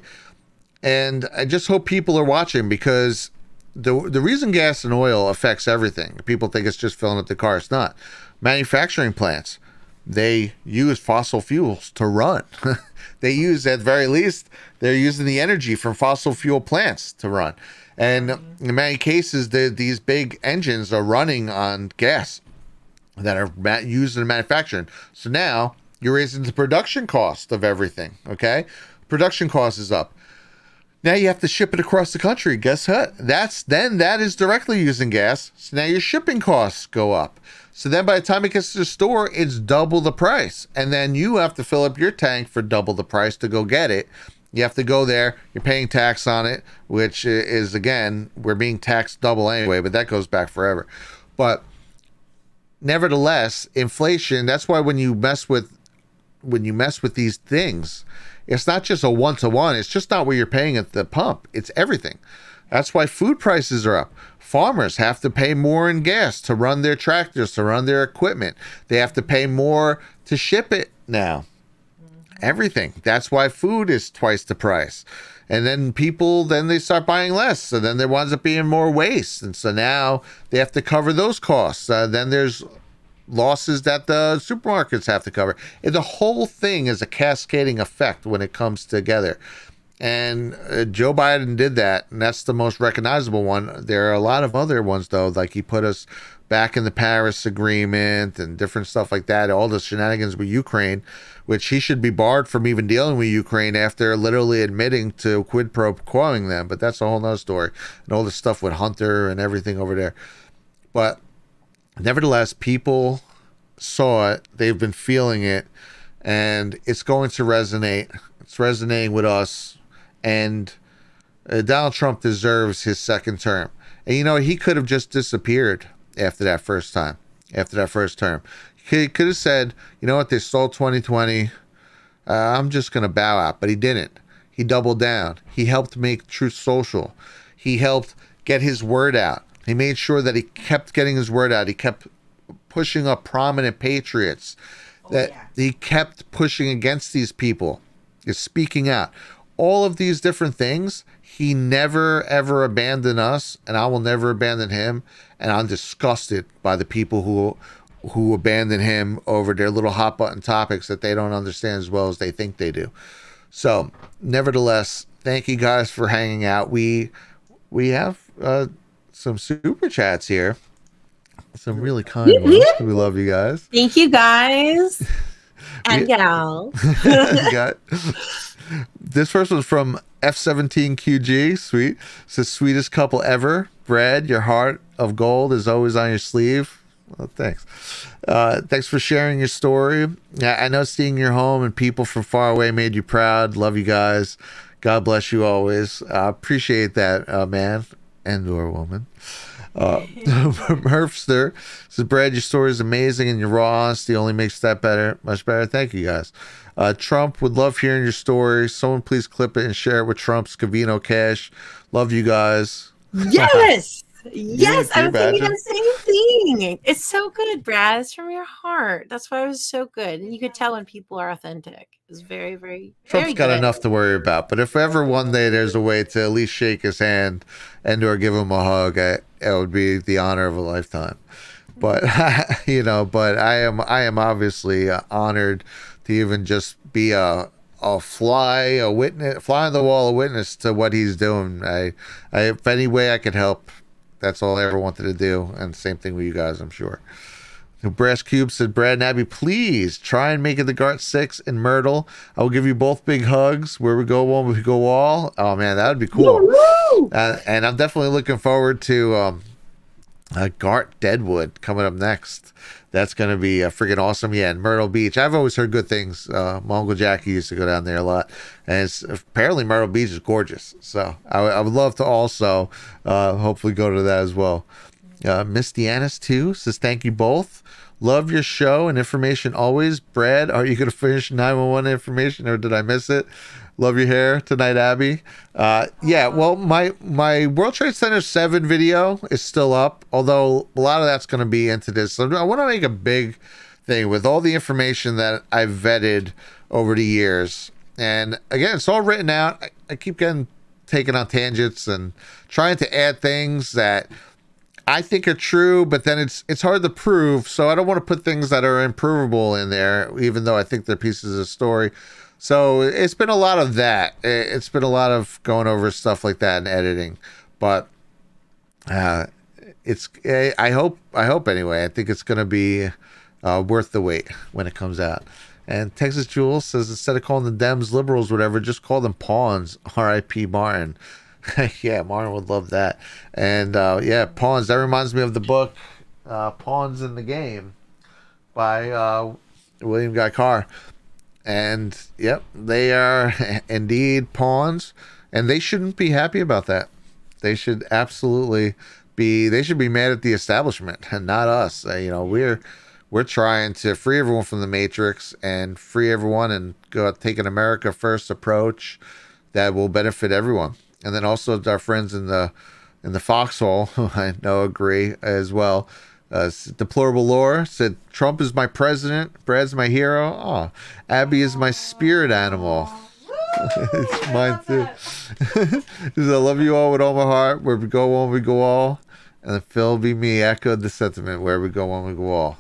S2: and I just hope people are watching, because the the reason gas and oil affects everything, people think it's just filling up the car. It's not. Manufacturing plants, they use fossil fuels to run. They use, at the very least, they're using the energy from fossil fuel plants to run. And in many cases, the, these big engines are running on gas that are ma- used in manufacturing. So now you're raising the production cost of everything, okay? Production cost is up. Now you have to ship it across the country. Guess what? That's then that is directly using gas. So now your shipping costs go up. So then by the time it gets to the store, it's double the price. And then you have to fill up your tank for double the price to go get it. You have to go there. You're paying tax on it, which is, again, we're being taxed double anyway, but that goes back forever. But nevertheless, inflation, that's why when you mess with when you mess with these things, it's not just a one-to-one. It's just not what you're paying at the pump. It's everything. That's why food prices are up. Farmers have to pay more in gas to run their tractors, to run their equipment. They have to pay more to ship it now. Everything. That's why food is twice the price. And then people, then they start buying less. So then there winds up being more waste. And so now they have to cover those costs. Uh, then there's losses that the supermarkets have to cover. And the whole thing is a cascading effect when it comes together. And uh, Joe Biden did that, and that's the most recognizable one. There are a lot of other ones, though, like he put us back in the Paris Agreement and different stuff like that, all the shenanigans with Ukraine, which he should be barred from even dealing with Ukraine after literally admitting to quid pro quoing them. But that's a whole nother story, and all the stuff with Hunter and everything over there. But nevertheless, people saw it, they've been feeling it, and it's going to resonate. It's resonating with us. And uh, Donald Trump deserves his second term. And, you know, he could have just disappeared after that first time, after that first term. He could have said, you know what, they stole twenty twenty. Uh, I'm just going to bow out. But he didn't. He doubled down. He helped make Truth Social. He helped get his word out. He made sure that he kept getting his word out. He kept pushing up prominent patriots. Oh, that yeah. He kept pushing against these people. He's speaking out. All of these different things, he never, ever abandoned us, and I will never abandon him. And I'm disgusted by the people who who abandon him over their little hot button topics that they don't understand as well as they think they do. So, nevertheless, thank you guys for hanging out. We we have uh, some super chats here. Some really kind ones. We love you guys.
S3: Thank you, guys. And gals.
S2: Got this first one's from F seventeen Q G. Sweet. It says, sweetest couple ever. Brad, your heart of gold is always on your sleeve. Well, thanks. Uh, thanks for sharing your story. I know seeing your home and people from far away made you proud. Love you guys. God bless you always. I uh, appreciate that, uh, man and or woman. Uh, Murphster says, Brad, your story is amazing and your raw honesty only makes that better. Much better. Thank you, guys. Uh, Trump, would love hearing your story. Someone please clip it and share it with Trump's Cavino Cash. Love you guys.
S3: Yes. Yes.
S2: You,
S3: I was thinking the same thing. It's so good, Brad. It's from your heart. That's why it was so good. And you could tell when people are authentic. It's very, very,
S2: Trump's
S3: very
S2: got
S3: good.
S2: enough to worry about. But if ever one day there's a way to at least shake his hand and or give him a hug, I, it would be the honor of a lifetime. But, you know, but I am, I am obviously uh, honored to even just be a a fly, a witness, fly on the wall, a witness to what he's doing. I, I, if any way I could help, that's all I ever wanted to do. And same thing with you guys, I'm sure. Brass Cube said, Brad and Abby, please try and make it the Gart six in Myrtle. I will give you both big hugs. Where we go one, we go all. Oh man, that would be cool. Uh, and I'm definitely looking forward to um, uh, Gart Deadwood coming up next. That's going to be uh, freaking awesome. Yeah, in Myrtle Beach. I've always heard good things. Uh, my Uncle Jackie used to go down there a lot. And it's, apparently Myrtle Beach is gorgeous. So I, I would love to also uh, hopefully go to that as well. Uh, Miss Deannis, too, says, thank you both. Love your show and information always. Brad, are you going to finish nine one one information or did I miss it? Love your hair tonight, Abby. Uh, yeah, well, my my World Trade Center seven video is still up, although a lot of that's going to be into this. So I want to make a big thing with all the information that I've vetted over the years. And again, it's all written out. I, I keep getting taken on tangents and trying to add things that I think are true, but then it's it's hard to prove. So I don't want to put things that are improvable in there, even though I think they're pieces of the story. So it's been a lot of that. It's been a lot of going over stuff like that and editing, but uh, it's. I hope. I hope anyway. I think it's going to be uh, worth the wait when it comes out. And Texas Jules says instead of calling the Dems liberals, whatever, just call them pawns. R I P Martin. Yeah, Martin would love that. And uh, yeah, Pawns. That reminds me of the book uh, Pawns in the Game by uh, William Guy Carr. And yep, they are indeed pawns, and they shouldn't be happy about that. They should absolutely be. They should be mad at the establishment and not us. Uh, you know, we're we're trying to free everyone from the Matrix and free everyone and go take an America First approach that will benefit everyone. And then also our friends in the in the foxhole, who I know agree as well. Uh, Deplorable Lore said, Trump is my president, Brad's my hero. Oh, Abby is my spirit animal. It's mine too. I love you all with all my heart. Where we go one, we go all. And then Phil be me echoed the sentiment. Where we go one, we go all.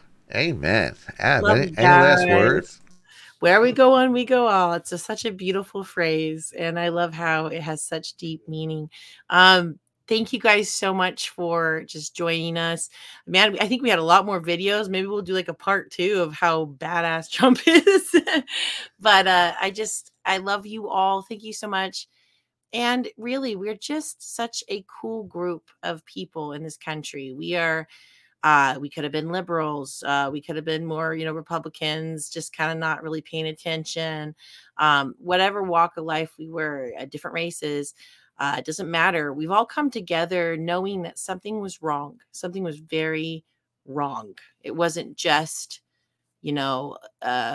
S2: Amen. Ab, any, any last words?
S3: Where we go on, we go all. It's a, such a beautiful phrase, and I love how it has such deep meaning. Um, thank you guys so much for just joining us. Man, I think we had a lot more videos. Maybe we'll do like a part two of how badass Trump is. But uh, I just, I love you all. Thank you so much. And really, we're just such a cool group of people in this country. We are Uh, we could have been liberals. Uh, we could have been more, you know, Republicans, just kind of not really paying attention. Um, whatever walk of life we were, at different races, uh, it doesn't matter. We've all come together knowing that something was wrong. Something was very wrong. It wasn't just, you know, uh,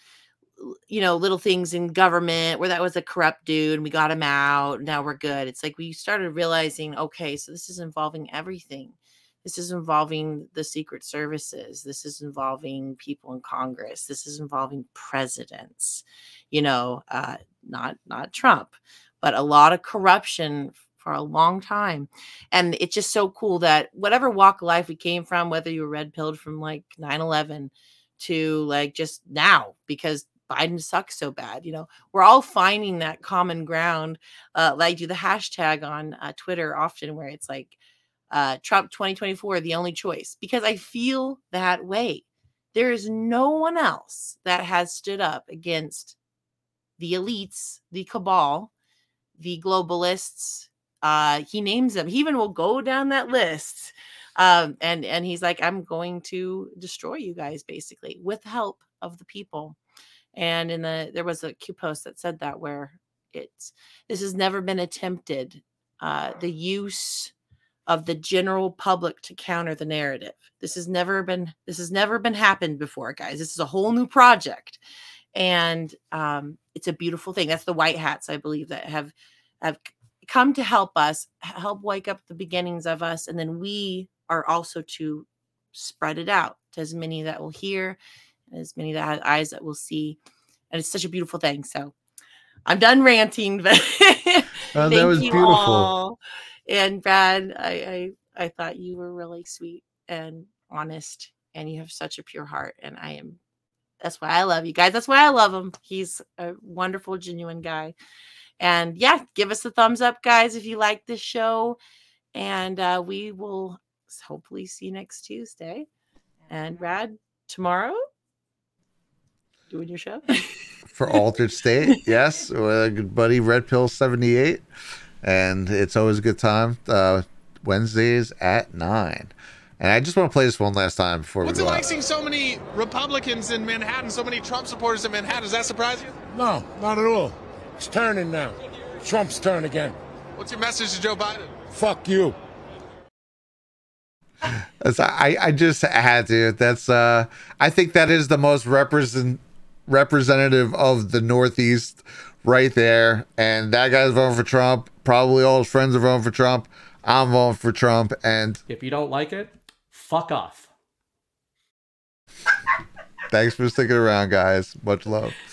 S3: you know, little things in government where that was a corrupt dude and we got him out. Now we're good. It's like we started realizing, okay, so this is involving everything. This is involving the secret services. This is involving people in Congress. This is involving presidents, you know, uh, not, not Trump, but a lot of corruption for a long time. And it's just so cool that whatever walk of life we came from, whether you were red pilled from like nine eleven to like just now, because Biden sucks so bad, you know, we're all finding that common ground. Uh, like I do the hashtag on uh, Twitter often where it's like, Uh, Trump twenty twenty-four, the only choice, because I feel that way. There is no one else that has stood up against the elites, the cabal, the globalists. Uh, he names them. He even will go down that list. Um, and, and he's like, I'm going to destroy you guys, basically, with the help of the people. And in the, there was a Q post that said that where it's, this has never been attempted. Uh, the use of the general public to counter the narrative. This has never been, this has never been happened before, guys. This is a whole new project. And um, it's a beautiful thing. That's the white hats, I believe, that have, have come to help us, help wake up the beginnings of us. And then we are also to spread it out to as many that will hear, and as many that have eyes that will see. And it's such a beautiful thing. So I'm done ranting, but
S2: oh, that was beautiful.
S3: All. And Brad, I, I I thought you were really sweet and honest, and you have such a pure heart. And I am That's why I love you guys. That's why I love him. He's a wonderful, genuine guy. And yeah, give us a thumbs up, guys, if you like this show. And uh, we will hopefully see you next Tuesday. And Rad, tomorrow, doing your show
S2: for Altered State. Yes, with a good buddy, Red Pill seventy-eight. And it's always a good time. Uh, Wednesdays at nine. And I just want to play this one last time before
S16: What's
S2: we
S16: it
S2: go
S16: like
S2: out.
S16: seeing so many Republicans in Manhattan, so many Trump supporters in Manhattan? Does that surprise you?
S7: No, not at all. It's turning now. Trump's turn again.
S16: What's your message to Joe Biden?
S7: Fuck you.
S2: That's, I, I just had to. That's uh I think that is the most represent representative of the Northeast right there. And that guy's voting for Trump. Probably all his friends are voting for Trump. I'm voting for Trump. And
S9: if you don't like it, fuck off.
S2: Thanks for sticking around, guys. Much love.